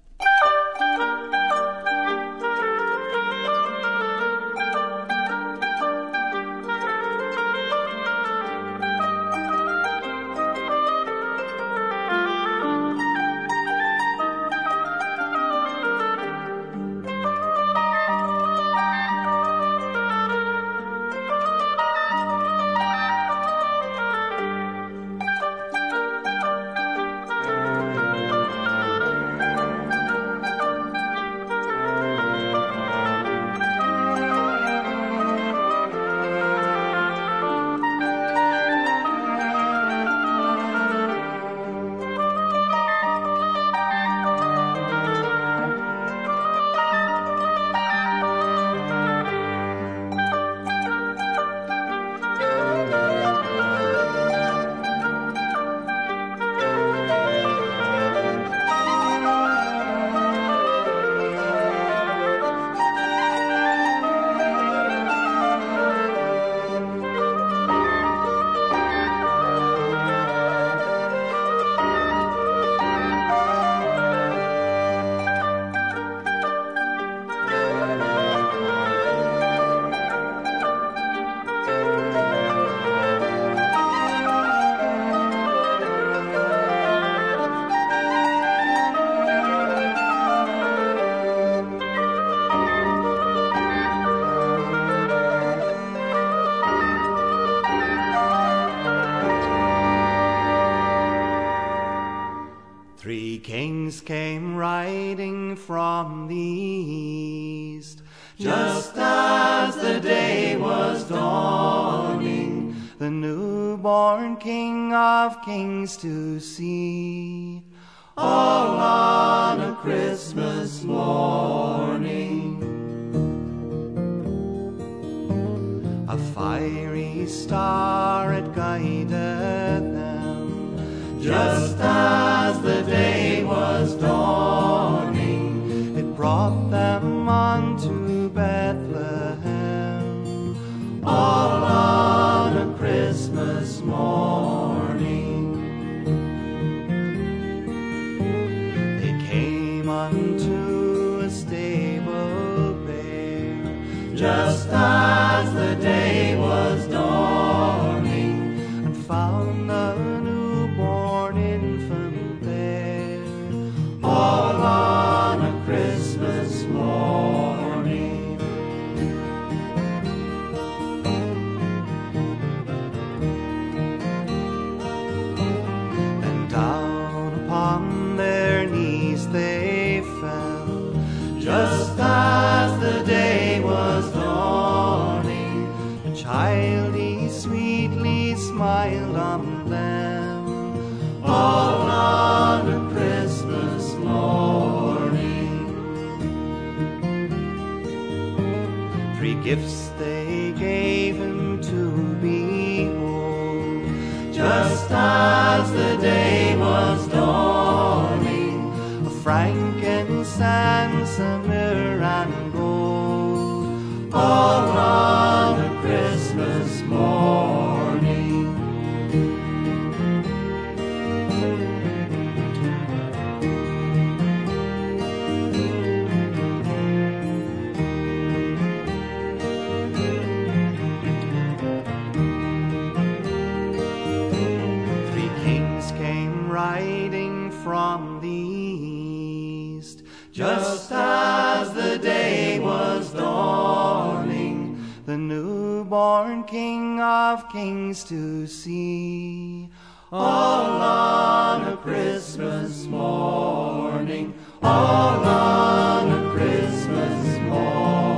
Three kings came riding from the east, just as the day was dawning, the newborn King of Kings to see, all on a Christmas morning. A fiery star had guided them, just as the day was dawning. It brought them unto Bethlehem, all on a Christmas morning. They came unto a stable bare, just as the day was dawning, and found the newborn infant there, all on a Christmas morning. And down upon their knees they fell, just as the day was dawning. The child he sweetly smiled on them, all on a Christmas morning. Three gifts they gave him to behold, just as the day was dawning, a frankincense, a myrrh and gold, all on a Christmas morning. Three kings came riding from the east, just as the day was dawning, the newborn King of Kings to see, all on a Christmas morning, all on a Christmas morning.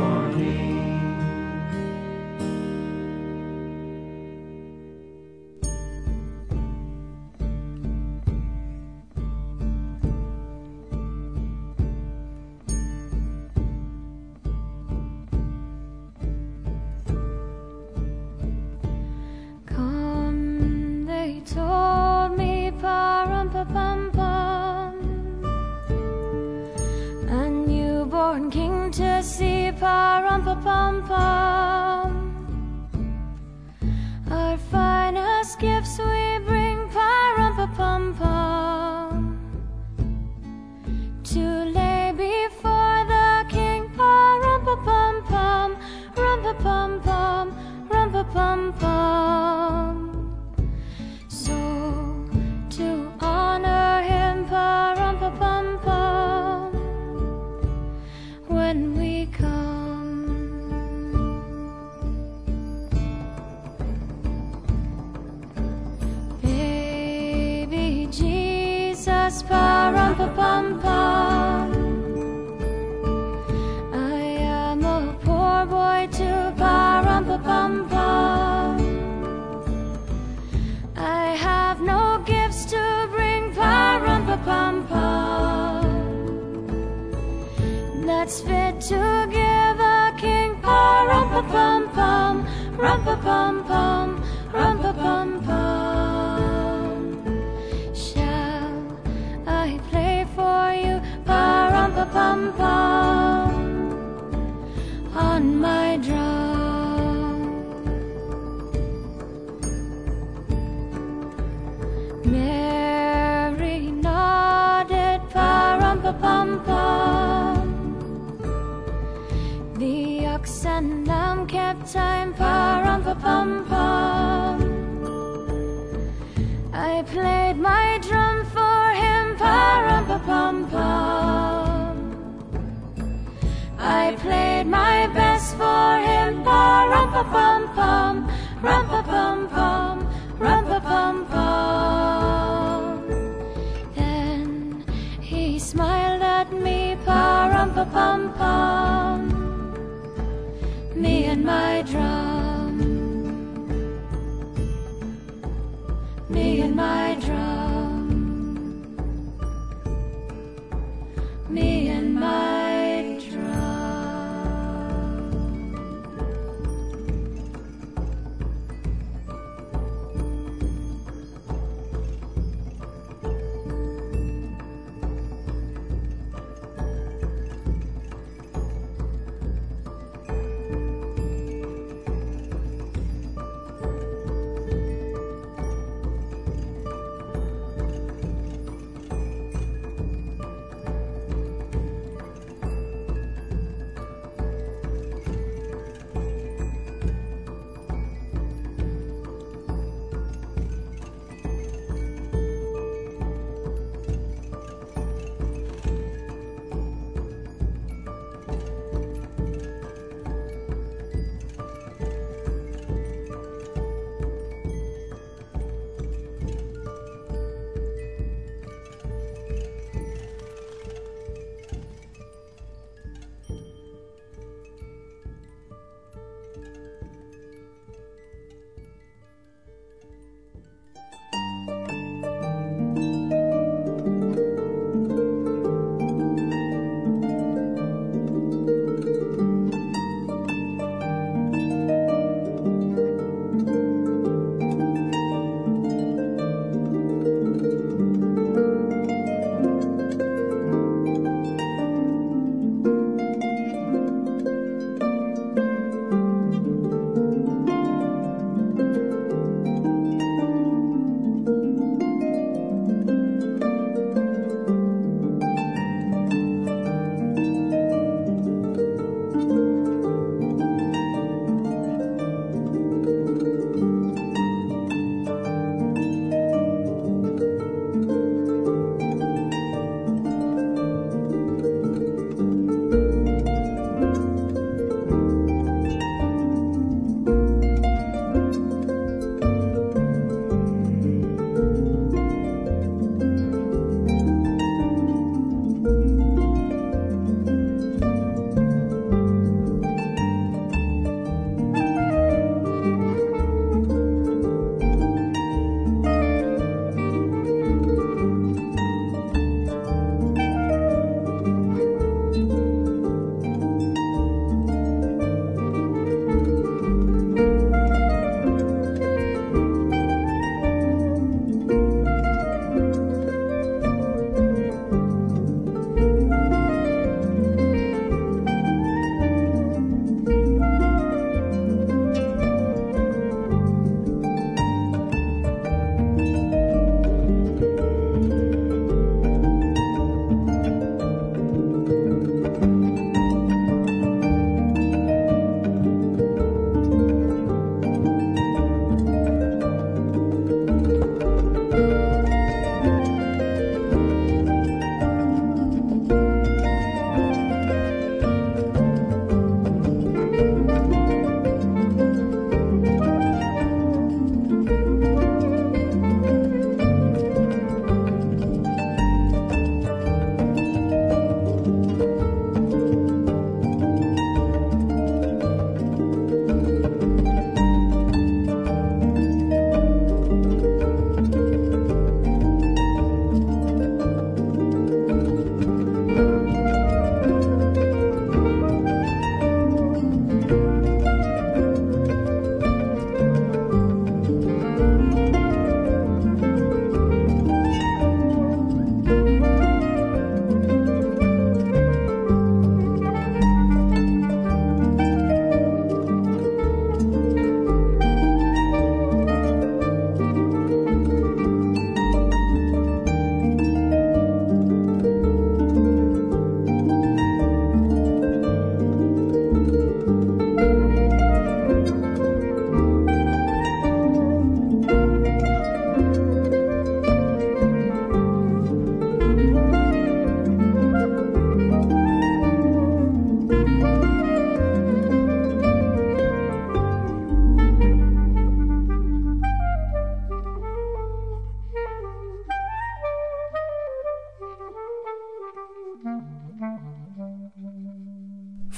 Come, they told me, pa-rum-pa-pum-pum, Christmas, pa-rum-pa-pum-pum. I am a poor boy too, pa-rum-pa-pum-pum. I have no gifts to bring, pa-rum-pa-pum-pum, that's fit to give a king, pa-rum-pa-pum-pum, rum-pa-pum-pum, rum-pa-pum-pum. Shall I play for you, pa-rum-pa-pum-pum, on my drum? Mary nodded, pa-rum-pa-pum-pum. The ox and lamb kept time, pa-rum-pa-pum-pum. I played my drum for him, pa-rum-pa-pum-pum. I played my best for him, pa-rum-pa-pum-pum, rum-pa-pum-pum, rum-pa-pum-pum. Then he smiled at me, pa-rum-pa-pum-pum, me and my drum, me and my drum, me and my drum.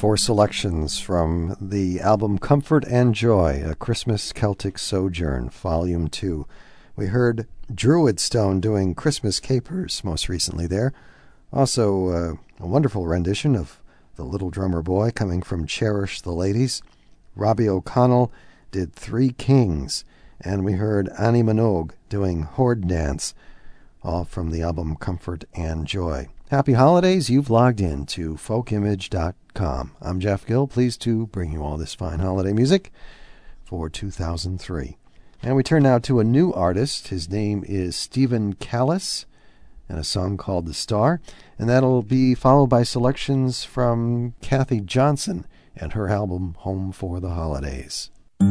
four selections from the album Comfort and Joy, A Christmas Celtic Sojourn, Volume two. We heard Druidstone doing Christmas Capers most recently there. Also, uh, a wonderful rendition of The Little Drummer Boy coming from Cherish the Ladies. Robbie O'Connell did Three Kings, and we heard Annie Minogue doing Horde Dance, all from the album Comfort and Joy. Happy holidays. You've logged in to folk image dot com. I'm Jeff Gill, pleased to bring you all this fine holiday music for two thousand three. And we turn now to a new artist. His name is Stephen Callis, and a song called The Star. And that'll be followed by selections from Kathy Johnson and her album Home for the Holidays.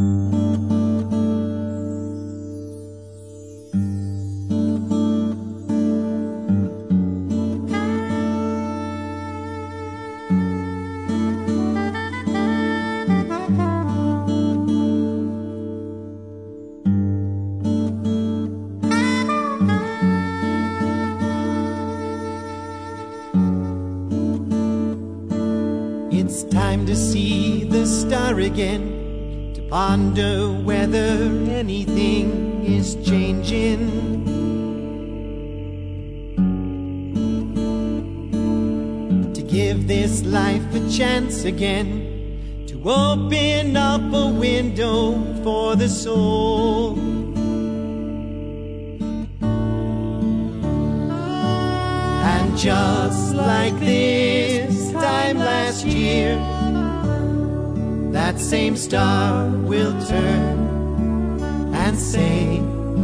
It's time to see the star again, to ponder whether anything is changing. To give this life a chance again, to open up a window for the soul. And just like this time last year, that same star will turn and say,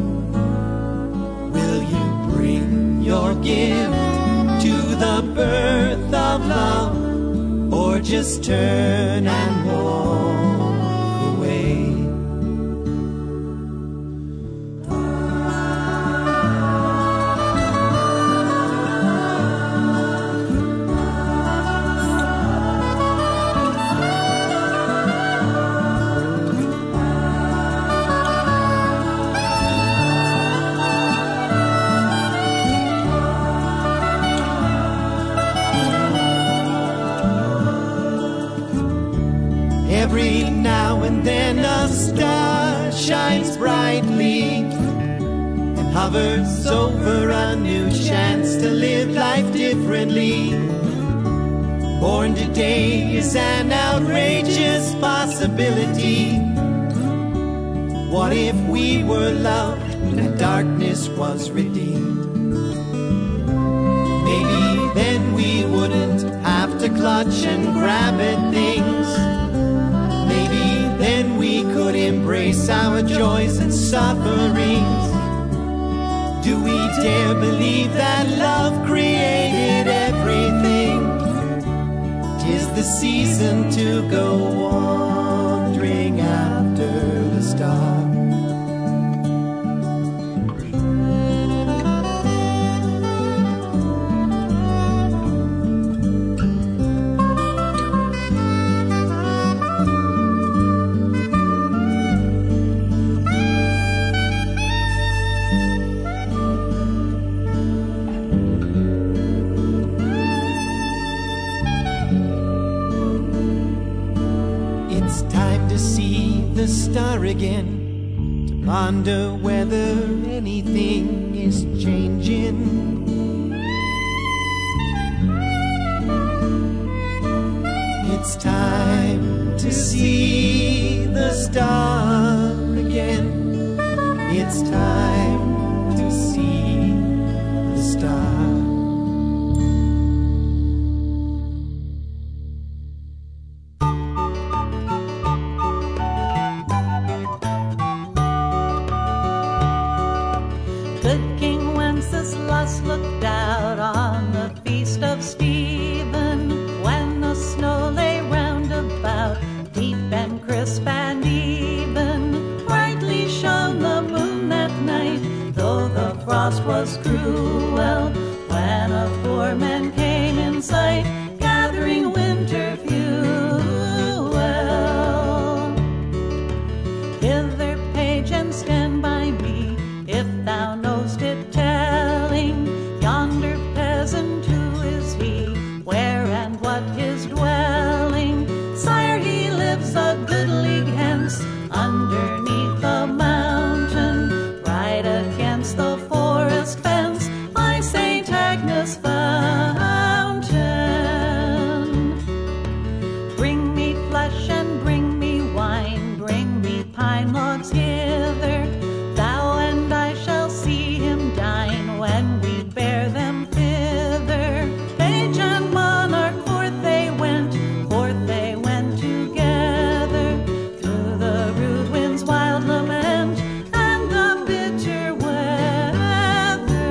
will you bring your gift to the birth of love, or just turn and walk away? Every now and then a star shines brightly and hovers over a new chance to live life differently. Born today is an outrageous possibility. What if we were loved and darkness was redeemed? Maybe then we wouldn't have to clutch and grab at things. Then we could embrace our joys and sufferings. Do we dare believe that love created everything? 'Tis the season to go wandering after the star. The star again, to ponder whether anything is changing. It's time to see the star again. It's time to see the star. Looked out on the feast of Stephen, when the snow lay round about, deep and crisp and even. Brightly shone the moon that night, though the frost was cruel, when a poor man came in sight, gathering winter fuel. Hither, page, and stand by me, if thou know'st it, telling yonder peasant who is he, where and what his dwelling. against the forest fence by Saint Agnes fountain. Bring me flesh and bring me wine, bring me pine logs hither. Thou and I shall see him dine when we bear them thither. Page and monarch, forth they went, forth they went together, through the rude wind's wild lament and the bitter weather.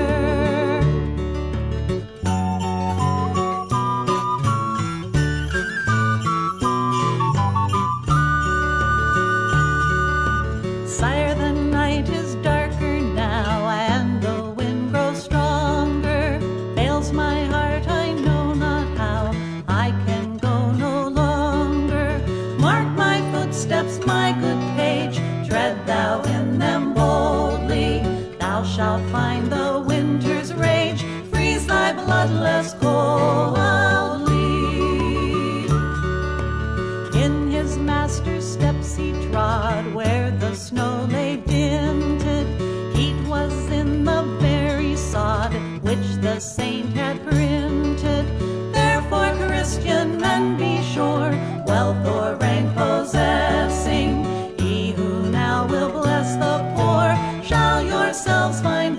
Sire, the night is darker now, and the wind grows stronger. Fails my heart, I know not how, I can go no longer. Mark my footsteps, my good page, tread thou in them boldly. Thou shalt find the winter's rage, freeze thy bloodless coldly. In his master's steps he trod, where the snow lay dinted. Heat was in the very sod which the saint had printed. Therefore, Christian men, be sure, wealth or rank possessing, he who now will bless the poor shall yourselves find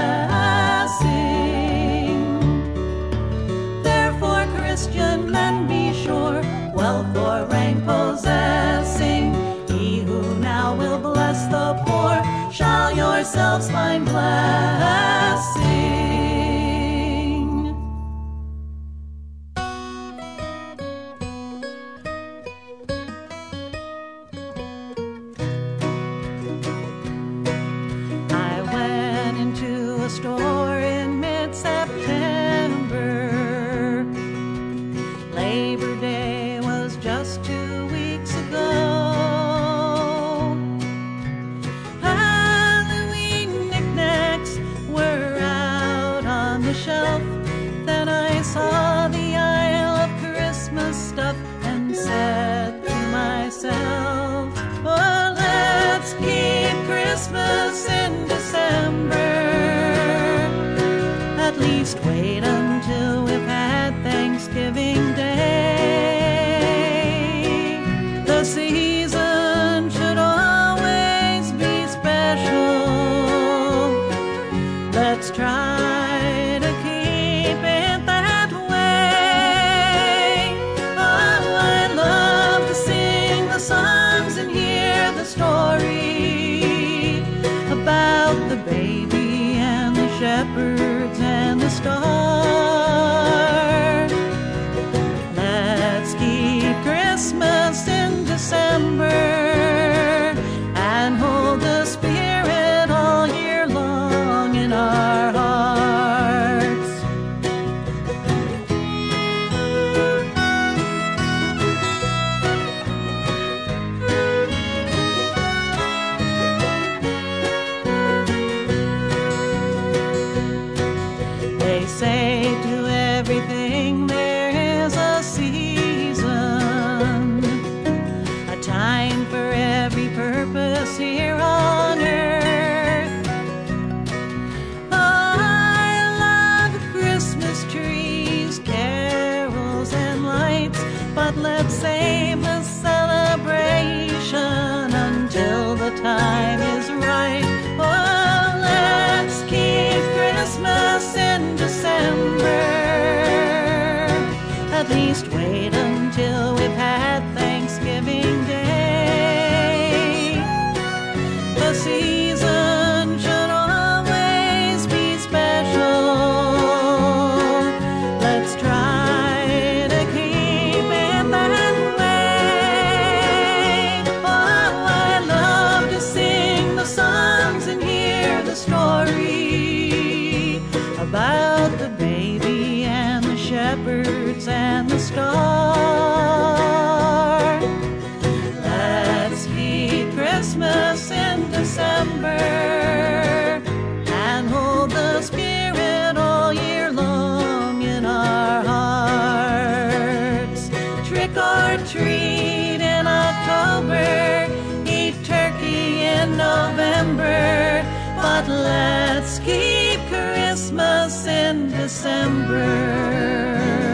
blessing. Therefore, Christian men, be sure, wealth or rank possessing, he who now will bless the poor shall yourselves find blessing. I went into a store in mid-September. Labor Day was just two weeks ago. Halloween knickknacks were out on the shelf. Then I saw the aisle of Christmas stuff and said to myself, oh, let's keep Christmas in December. At least wait until we've had Thanksgiving Day. The season should always be special. Let's try to keep it that way. Oh, I love to sing the songs and hear the story about the baby and the shepherds and the star. Let's keep Christmas in December and hold the spirit all year long in our hearts. They say to everything there is a season, a time for every purpose here on earth. I love Christmas trees, carols and lights, but let's save the celebration until the time is right. Oh, let's keep Christmas in December. At least wait until we've had Thanksgiving Day. The season should always be special. Let's try to keep it that way. Oh, I love to sing the songs and hear the story about the baby and the shepherds and the star. Let's keep Christmas in December and hold the spirit all year long in our hearts. Trick or treat in October, eat turkey in November, but let Let's keep Christmas in December.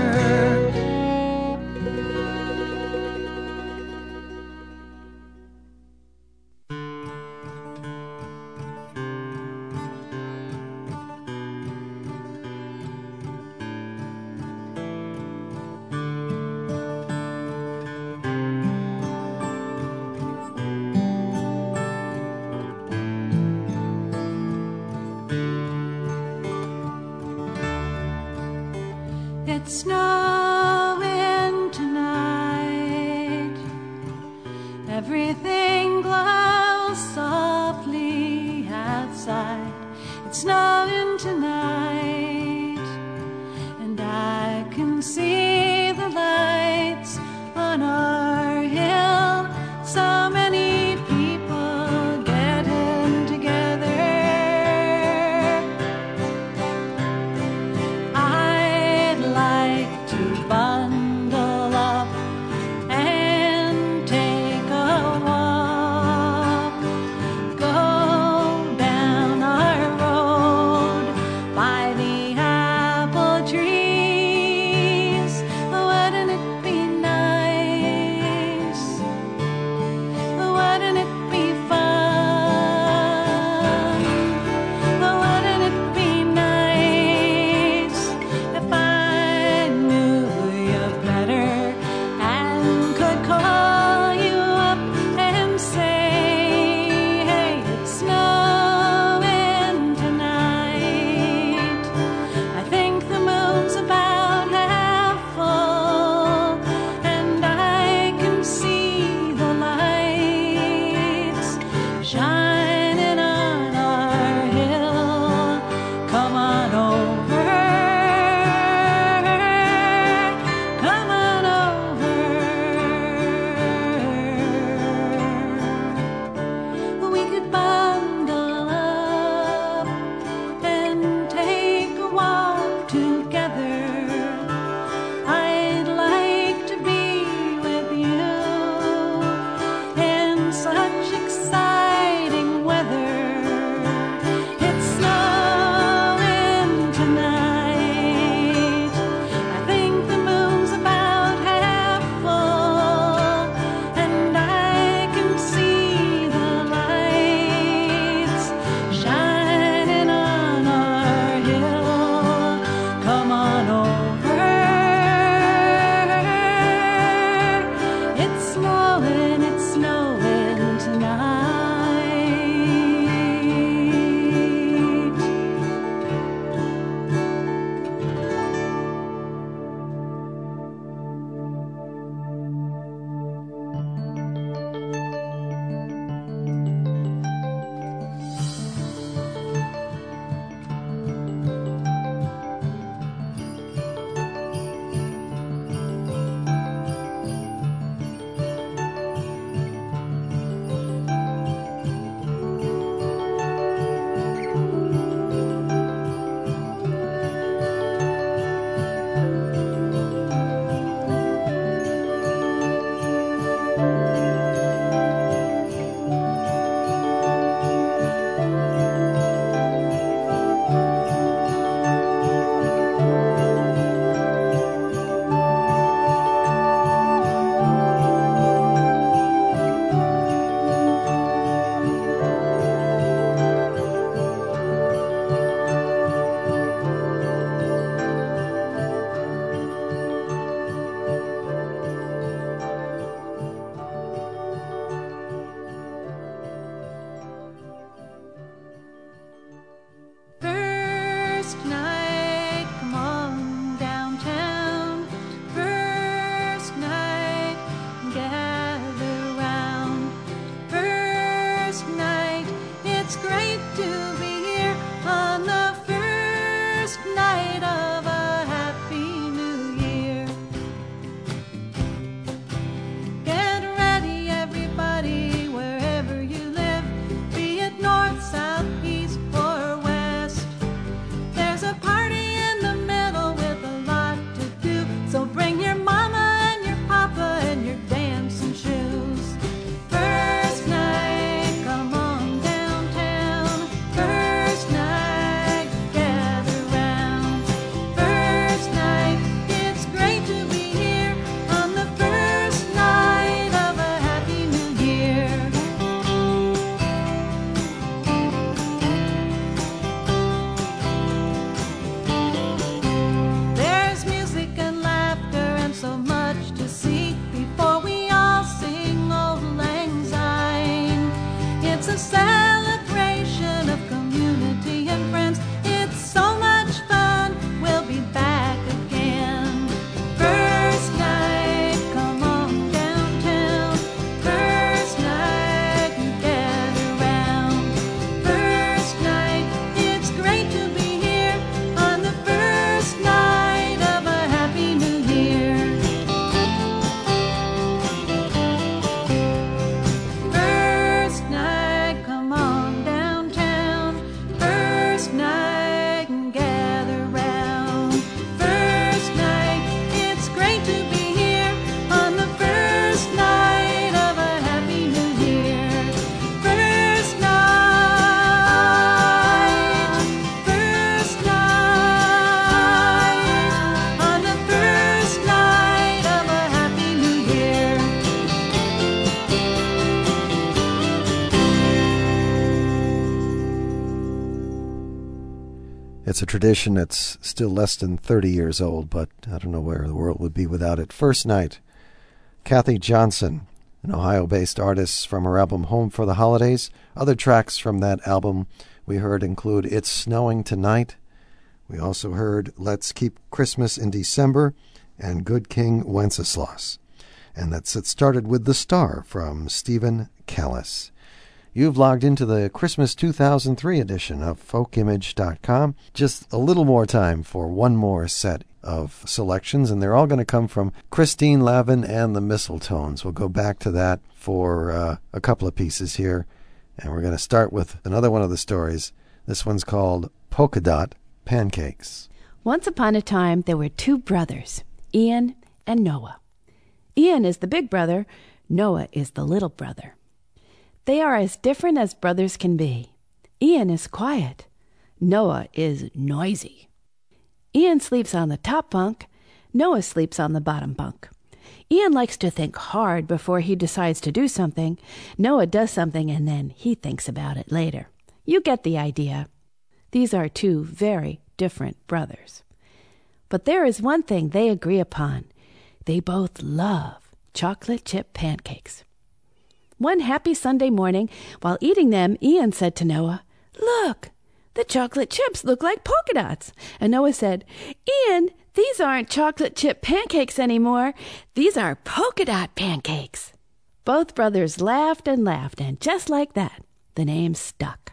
It's snowing tonight. Everything glows softly outside. It's snowing tonight, and I can see the lights on our hill. So many people getting together. I'd like to bundle up and take a walk, go down our road by It's a tradition that's still less than thirty years old, but I don't know where the world would be without it. First Night, Kathy Johnson, an Ohio-based artist, from her album Home for the Holidays. Other tracks from that album we heard include It's Snowing Tonight. We also heard Let's Keep Christmas in December and Good King Wenceslas. And that's it started with The Star from Stephen Callis. You've logged into the Christmas two thousand three edition of folk image dot com. Just a little more time for one more set of selections, and they're all going to come from Christine Lavin and the Mistletones. We'll go back to that for uh, a couple of pieces here, and we're going to start with another one of the stories. This one's called Polka Dot Pancakes. Once upon a time, there were two brothers, Ian and Noah. Ian is the big brother. Noah is the little brother. They are as different as brothers can be. Ian is quiet. Noah is noisy. Ian sleeps on the top bunk. Noah sleeps on the bottom bunk. Ian likes to think hard before he decides to do something. Noah does something and then he thinks about it later. You get the idea. These are two very different brothers. But there is one thing they agree upon. They both love chocolate chip pancakes. One happy Sunday morning, while eating them, Ian said to Noah, "Look, the chocolate chips look like polka dots." And Noah said, "Ian, these aren't chocolate chip pancakes anymore. These are polka dot pancakes." Both brothers laughed and laughed, and just like that, the name stuck.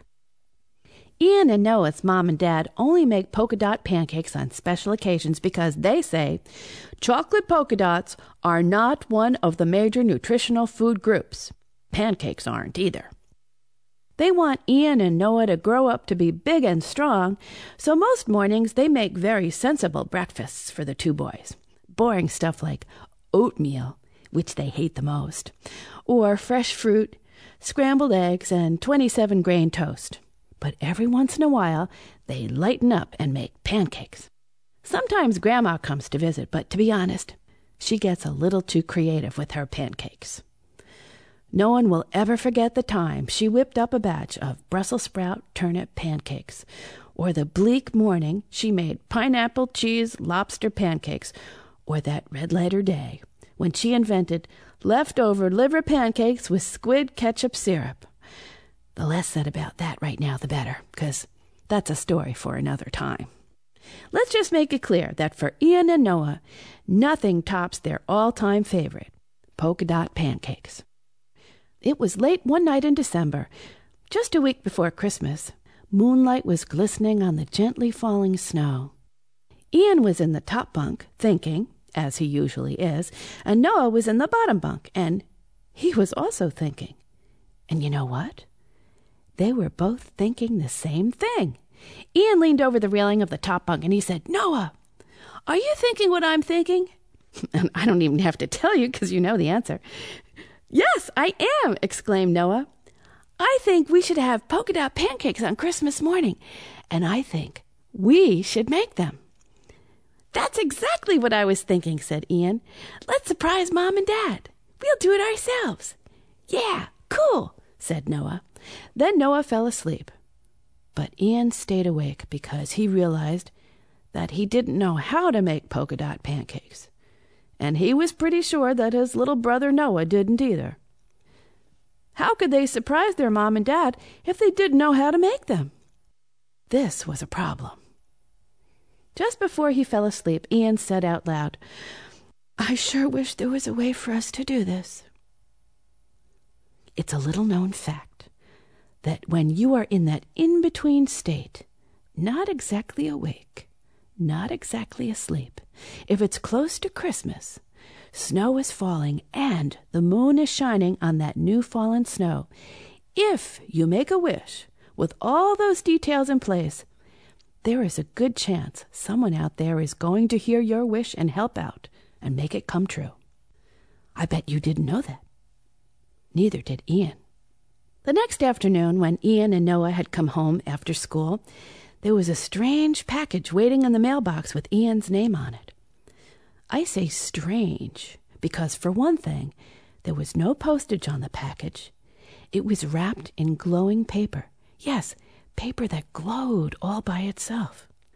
Ian and Noah's mom and dad only make polka dot pancakes on special occasions because they say chocolate polka dots are not one of the major nutritional food groups. Pancakes aren't either. They want Ian and Noah to grow up to be big and strong, so most mornings they make very sensible breakfasts for the two boys. Boring stuff like oatmeal, which they hate the most, or fresh fruit, scrambled eggs, and twenty-seven grain toast. But every once in a while, they lighten up and make pancakes. Sometimes Grandma comes to visit, but to be honest, she gets a little too creative with her pancakes. No one will ever forget the time she whipped up a batch of Brussels sprout turnip pancakes, or the bleak morning she made pineapple cheese lobster pancakes, or that red letter day when she invented leftover liver pancakes with squid ketchup syrup. The less said about that right now, the better, because that's a story for another time. Let's just make it clear that for Ian and Noah, nothing tops their all-time favorite, polka dot pancakes. It was late one night in December, just a week before Christmas. Moonlight was glistening on the gently falling snow. Ian was in the top bunk, thinking, as he usually is, and Noah was in the bottom bunk, and he was also thinking. And you know what? They were both thinking the same thing. Ian leaned over the railing of the top bunk, and he said, "Noah, are you thinking what I'm thinking?" And I don't even have to tell you, because you know the answer. "Yes, I am," exclaimed Noah. "I think we should have polka dot pancakes on Christmas morning, and I think we should make them." "That's exactly what I was thinking," said Ian. "Let's surprise Mom and Dad. We'll do it ourselves." "Yeah, cool," said Noah. Then Noah fell asleep. But Ian stayed awake because he realized that he didn't know how to make polka dot pancakes. And he was pretty sure that his little brother Noah didn't either. How could they surprise their mom and dad if they didn't know how to make them? This was a problem. Just before he fell asleep, Ian said out loud, "I sure wish there was a way for us to do this." It's a little-known fact that when you are in that in-between state, not exactly awake, not exactly asleep, if it's close to Christmas, snow is falling, and the moon is shining on that new fallen snow, if you make a wish with all those details in place, there is a good chance someone out there is going to hear your wish and help out and make it come true. I bet you didn't know that. Neither did Ian. The next afternoon, when Ian and Noah had come home after school, there was a strange package waiting in the mailbox with Ian's name on it. I say strange because, for one thing, there was no postage on the package. It was wrapped in glowing paper. Yes, paper that glowed all by itself.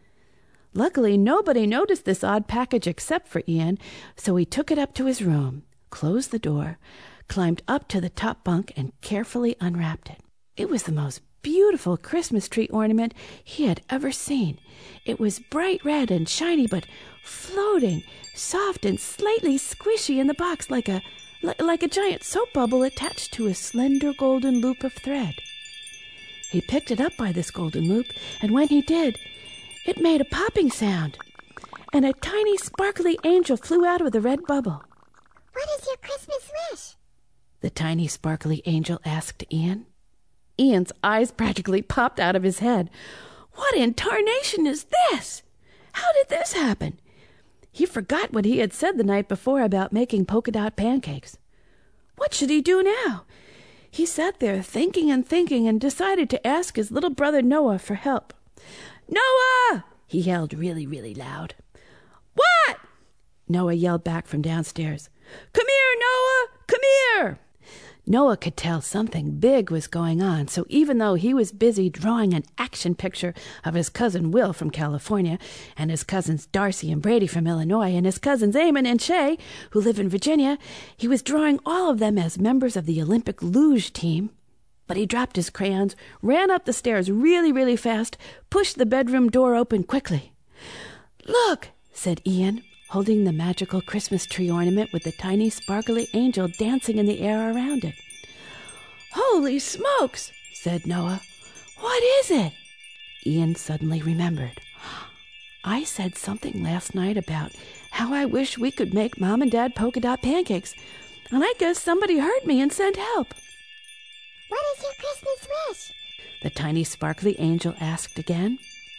Luckily, nobody noticed this odd package except for Ian, so he took it up to his room, closed the door, climbed up to the top bunk, and carefully unwrapped it. It was the most beautiful Christmas tree ornament he had ever seen. It was bright red and shiny, but floating, soft and slightly squishy in the box, like a like a giant soap bubble attached to a slender golden loop of thread. He picked it up by this golden loop, and when he did, it made a popping sound, and a tiny sparkly angel flew out of the red bubble. What is your Christmas wish? The tiny sparkly angel asked Ian. Ian's eyes practically popped out of his head. What in tarnation is this? How did this happen? He forgot what he had said the night before about making polka dot pancakes. What should he do now? He sat there thinking and thinking and decided to ask his little brother Noah for help. "Noah!" he yelled really, really loud. "What?" Noah yelled back from downstairs. "Come here, Noah! Come here!" Noah could tell something big was going on, so even though he was busy drawing an action picture of his cousin Will from California, and his cousins Darcy and Brady from Illinois, and his cousins Eamon and Shay, who live in Virginia, he was drawing all of them as members of the Olympic luge team. But he dropped his crayons, ran up the stairs really, really fast, pushed the bedroom door open quickly. "Look," said Ian, holding the magical Christmas tree ornament with the tiny sparkly angel dancing in the air around it. "Holy smokes," said Noah. "What is it?" Ian suddenly remembered. "I said something last night about how I wish we could make Mom and Dad polka dot pancakes, and I guess somebody heard me and sent help." What is your Christmas wish? The tiny sparkly angel asked again.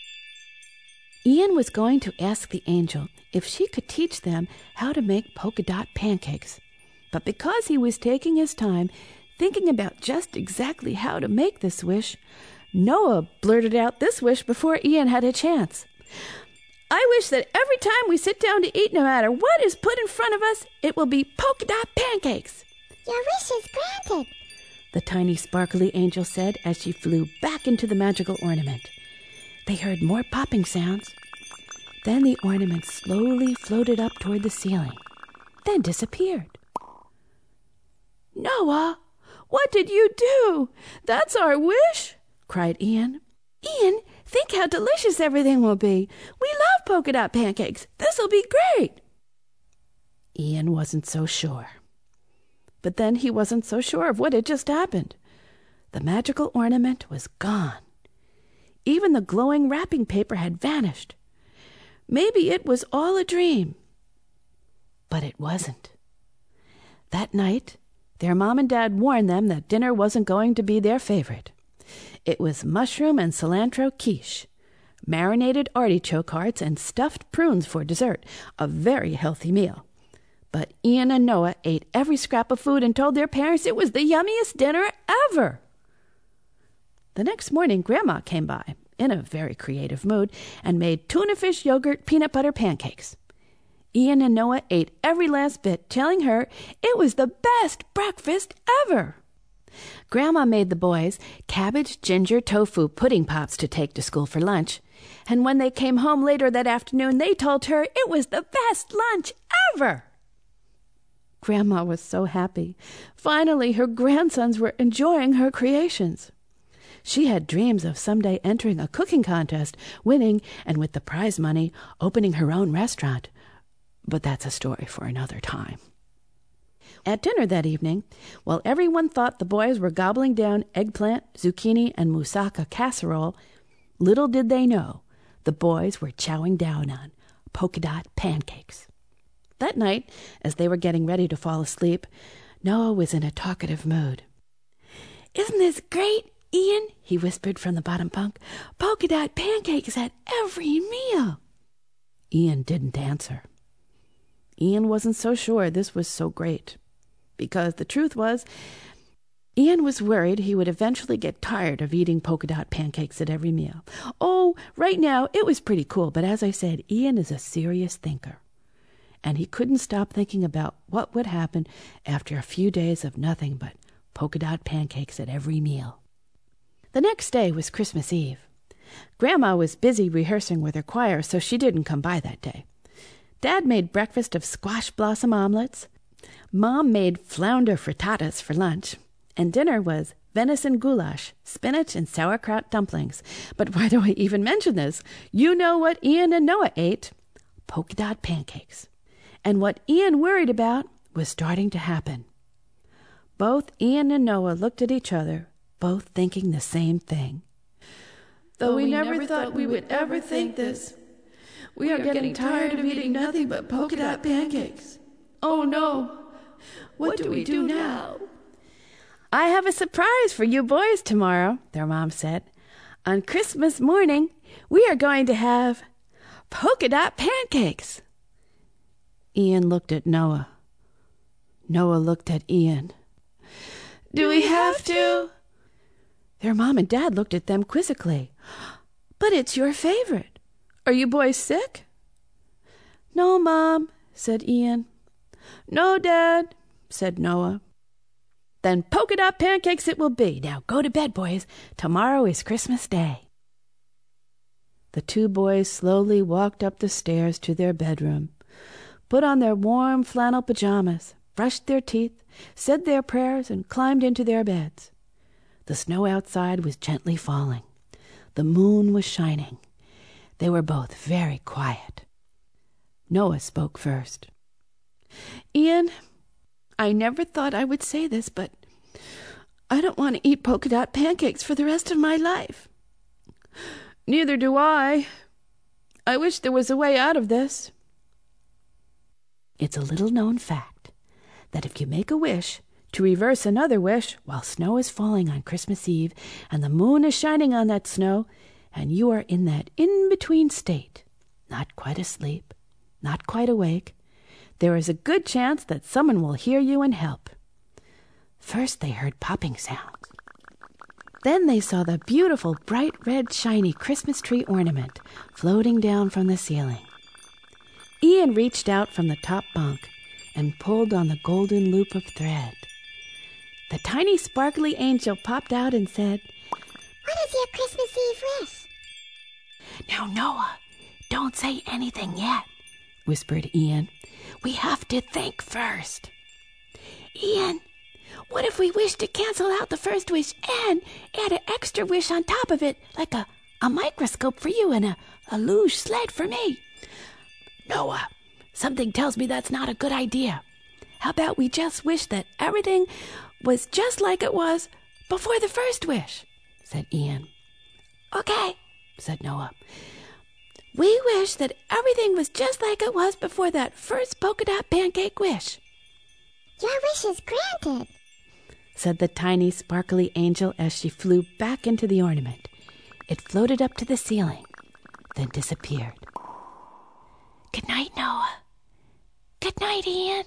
Ian was going to ask the angel if she could teach them how to make polka dot pancakes. But because he was taking his time thinking about just exactly how to make this wish, Noah blurted out this wish before Ian had a chance. "I wish that every time we sit down to eat, no matter what is put in front of us, it will be polka dot pancakes." Your wish is granted, the tiny sparkly angel said as she flew back into the magical ornament. They heard more popping sounds. Then the ornament slowly floated up toward the ceiling, then disappeared. "Noah, what did you do? That's our wish!" cried Ian. "Ian, think how delicious everything will be. We love polka dot pancakes. This'll be great." Ian wasn't so sure. But then he wasn't so sure of what had just happened. The magical ornament was gone. Even the glowing wrapping paper had vanished. Maybe it was all a dream. But it wasn't. That night, their mom and dad warned them that dinner wasn't going to be their favorite. It was mushroom and cilantro quiche, marinated artichoke hearts, and stuffed prunes for dessert, a very healthy meal. But Ian and Noah ate every scrap of food and told their parents it was the yummiest dinner ever. The next morning, Grandma came by, in a very creative mood, and made tuna fish yogurt peanut butter pancakes. Ian and Noah ate every last bit, telling her it was the best breakfast ever. Grandma made the boys cabbage ginger tofu pudding pops to take to school for lunch, and when they came home later that afternoon, they told her it was the best lunch ever. Grandma was so happy. Finally, her grandsons were enjoying her creations. She had dreams of someday entering a cooking contest, winning, and with the prize money, opening her own restaurant. But that's a story for another time. At dinner that evening, while everyone thought the boys were gobbling down eggplant, zucchini, and moussaka casserole, little did they know the boys were chowing down on polka dot pancakes. That night, as they were getting ready to fall asleep, Noah was in a talkative mood. "Isn't this great, Ian?" he whispered from the bottom bunk. "Polka dot pancakes at every meal." Ian didn't answer. Ian wasn't so sure this was so great, because the truth was, Ian was worried he would eventually get tired of eating polka dot pancakes at every meal. Oh, right now it was pretty cool, but as I said, Ian is a serious thinker, and he couldn't stop thinking about what would happen after a few days of nothing but polka dot pancakes at every meal. The next day was Christmas Eve. Grandma was busy rehearsing with her choir, so she didn't come by that day. Dad made breakfast of squash blossom omelets. Mom made flounder frittatas for lunch. And dinner was venison goulash, spinach, and sauerkraut dumplings. But why do I even mention this? You know what Ian and Noah ate. Polka dot pancakes. And what Ian worried about was starting to happen. Both Ian and Noah looked at each other, both thinking the same thing. Though we never thought we would ever think this, we are getting tired of eating nothing but polka dot pancakes. Oh no! What do we do now? I have a surprise for you boys tomorrow, their mom said. On Christmas morning, we are going to have polka dot pancakes. Ian looked at Noah. Noah looked at Ian. Do we have to? Their mom and dad looked at them quizzically. But it's your favorite. Are you boys sick? No, Mom, said Ian. No, Dad, said Noah. Then polka dot pancakes it will be. Now go to bed, boys. Tomorrow is Christmas Day. The two boys slowly walked up the stairs to their bedroom, put on their warm flannel pajamas, brushed their teeth, said their prayers, and climbed into their beds. The snow outside was gently falling. The moon was shining. They were both very quiet. Noah spoke first. Ian, I never thought I would say this, but I don't want to eat polka dot pancakes for the rest of my life. Neither do I. I wish there was a way out of this. It's a little-known fact that if you make a wish to reverse another wish while snow is falling on Christmas Eve and the moon is shining on that snow, and you are in that in-between state, not quite asleep, not quite awake, there is a good chance that someone will hear you and help. First they heard popping sounds. Then they saw the beautiful, bright red, shiny Christmas tree ornament floating down from the ceiling. Ian reached out from the top bunk and pulled on the golden loop of thread. The tiny sparkly angel popped out and said, What is your Christmas Eve wish? Now, Noah, don't say anything yet, whispered Ian. We have to think first. Ian, what if we wish to cancel out the first wish and add an extra wish on top of it, like a, a microscope for you and a, a luge sled for me? Noah, something tells me that's not a good idea. How about we just wish that everything was just like it was before the first wish, said Ian. Okay, said Noah. We wish that everything was just like it was before that first polka dot pancake wish. Your wish is granted, said the tiny sparkly angel as she flew back into the ornament. It floated up to the ceiling, then disappeared. Good night, Noah. Good night, Ian.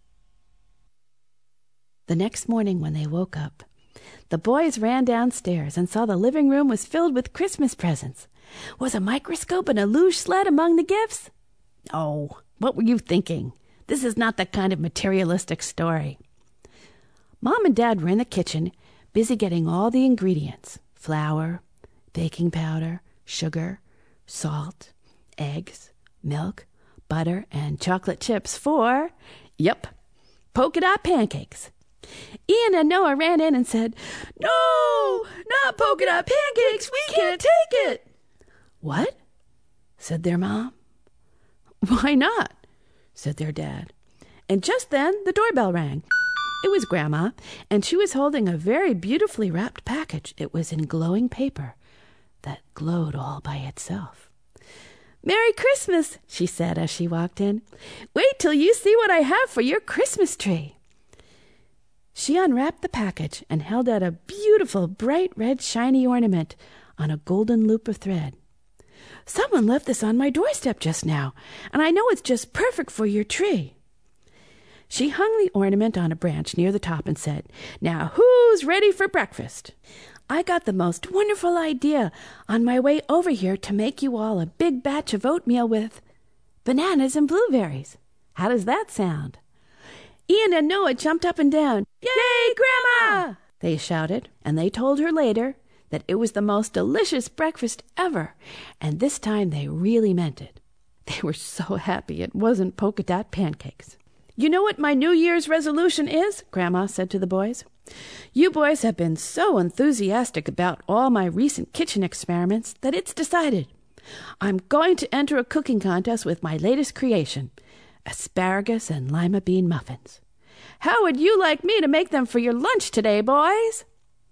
The next morning when they woke up, the boys ran downstairs and saw the living room was filled with Christmas presents. Was a microscope and a luge sled among the gifts? Oh, what were you thinking? This is not that kind of materialistic story. Mom and Dad were in the kitchen, busy getting all the ingredients: flour, baking powder, sugar, salt, eggs, milk, butter, and chocolate chips for, yep, polka dot pancakes. Ian and Noah ran in and said, No, not polka dot pancakes, we can't take it. What? Said their mom. Why not? Said their dad. And just then the doorbell rang. It was Grandma, and she was holding a very beautifully wrapped package. It was in glowing paper that glowed all by itself. Merry Christmas, she said as she walked in. Wait till you see what I have for your Christmas tree. She unwrapped the package and held out a beautiful, bright red, shiny ornament on a golden loop of thread. Someone left this on my doorstep just now, and I know it's just perfect for your tree. She hung the ornament on a branch near the top and said, Now who's ready for breakfast? I got the most wonderful idea on my way over here to make you all a big batch of oatmeal with bananas and blueberries. How does that sound? Ian and Noah jumped up and down. Yay, Grandma! They shouted, and they told her later that it was the most delicious breakfast ever, and this time they really meant it. They were so happy it wasn't polka dot pancakes. "You know what my New Year's resolution is?" Grandma said to the boys. "You boys have been so enthusiastic about all my recent kitchen experiments that it's decided. I'm going to enter a cooking contest with my latest creation, asparagus and lima bean muffins. How would you like me to make them for your lunch today, boys?"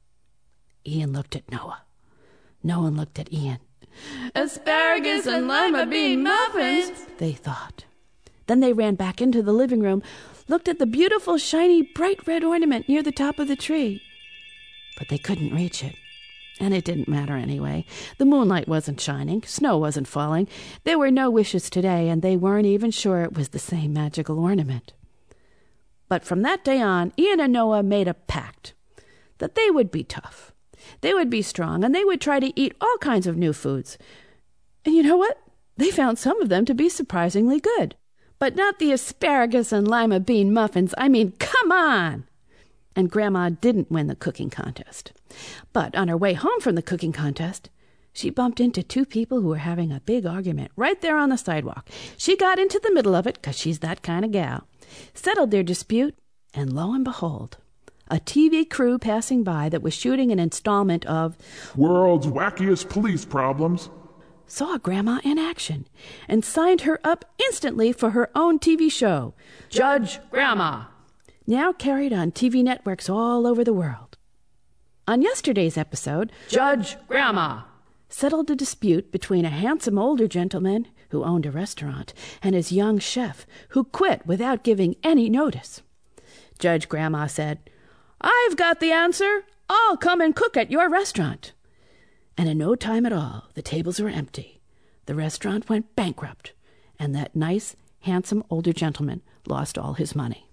Ian looked at Noah. Noah looked at Ian. "Asparagus and lima bean muffins," they thought. Then they ran back into the living room, looked at the beautiful, shiny, bright red ornament near the top of the tree. But they couldn't reach it. And it didn't matter anyway. The moonlight wasn't shining. Snow wasn't falling. There were no wishes today, and they weren't even sure it was the same magical ornament. But from that day on, Ian and Noah made a pact that they would be tough. They would be strong, and they would try to eat all kinds of new foods. And you know what? They found some of them to be surprisingly good. But not the asparagus and lima bean muffins. I mean, come on! And Grandma didn't win the cooking contest. But on her way home from the cooking contest, she bumped into two people who were having a big argument right there on the sidewalk. She got into the middle of it, 'cause she's that kind of gal, settled their dispute, and lo and behold, a T V crew passing by that was shooting an installment of World's Wackiest Police Problems saw Grandma in action and signed her up instantly for her own T V show, Judge Grandma, now carried on T V networks all over the world. On yesterday's episode, Judge Grandma settled a dispute between a handsome older gentleman who owned a restaurant and his young chef who quit without giving any notice. Judge Grandma said, "I've got the answer. I'll come and cook at your restaurant." And in no time at all, the tables were empty. The restaurant went bankrupt, and that nice, handsome older gentleman lost all his money.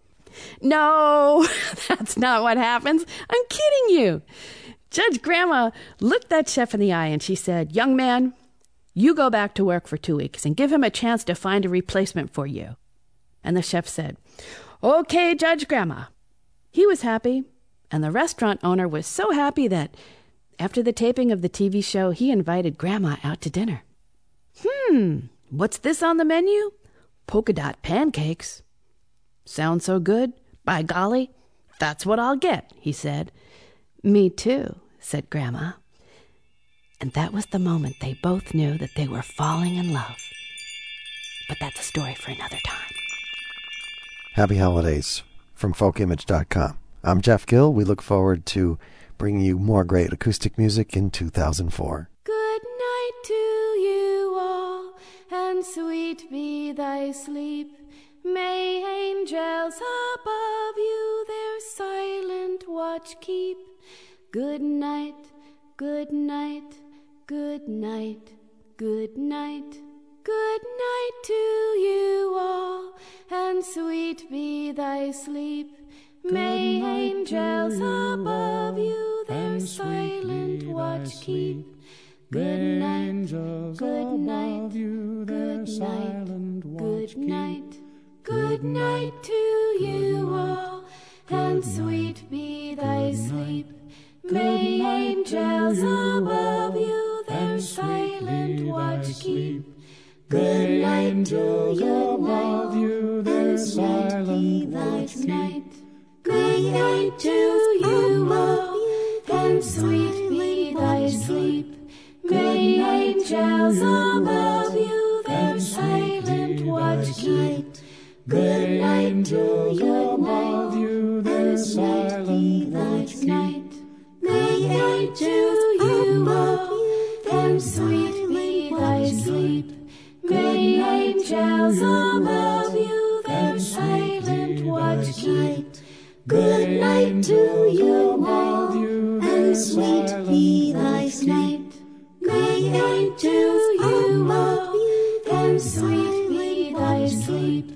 No, that's not what happens. I'm kidding you. Judge Grandma looked that chef in the eye and she said, "Young man, you go back to work for two weeks and give him a chance to find a replacement for you." And the chef said, "Okay, Judge Grandma." He was happy, and the restaurant owner was so happy that after the taping of the T V show, he invited Grandma out to dinner. Hmm, what's this on the menu? Polka dot pancakes. Sounds so good? By golly, that's what I'll get, he said. Me too, said Grandma. And that was the moment they both knew that they were falling in love. But that's a story for another time. Happy holidays from folk image dot com. I'm Jeff Gill. We look forward to bringing you more great acoustic music in two thousand four. Good night to you all, and sweet be thy sleep. May angels above you their silent watch keep. Good night, good night, good night, good night. Good night to you all, and sweet be thy sleep. May angels above you their silent watch keep. Good night, good night, good night, good night. Good night to you all, and sweet be thy sleep. May angels above you their silent watch keep. Good night to you, above you their silent watch keep. Good night to you all, and sweet be thy sleep. May angels above you their silent watch keep. Good night to you, above you their silent watch keep. Good night to you all, and sweet be thy sleep. May angels above you their silent watch keep. Good night to you all, and sweet be thy sleep. Good night to you all, and sweet be thy sleep.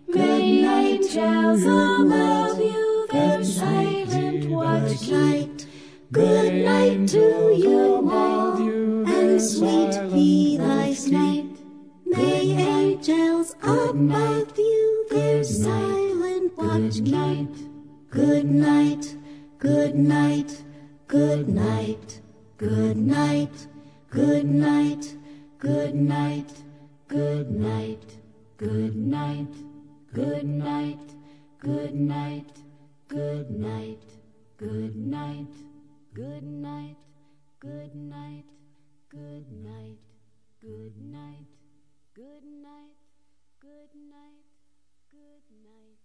May angels above you their silent watch keep. Good night to you all, and sweet be thy sleep. May angels above you their silent watch keep. Good night, good night, good night, Good night, good night, good night, good night, good night, good night, good night, good night, good night, good night, good night, good night, good night, good night, good night, good night.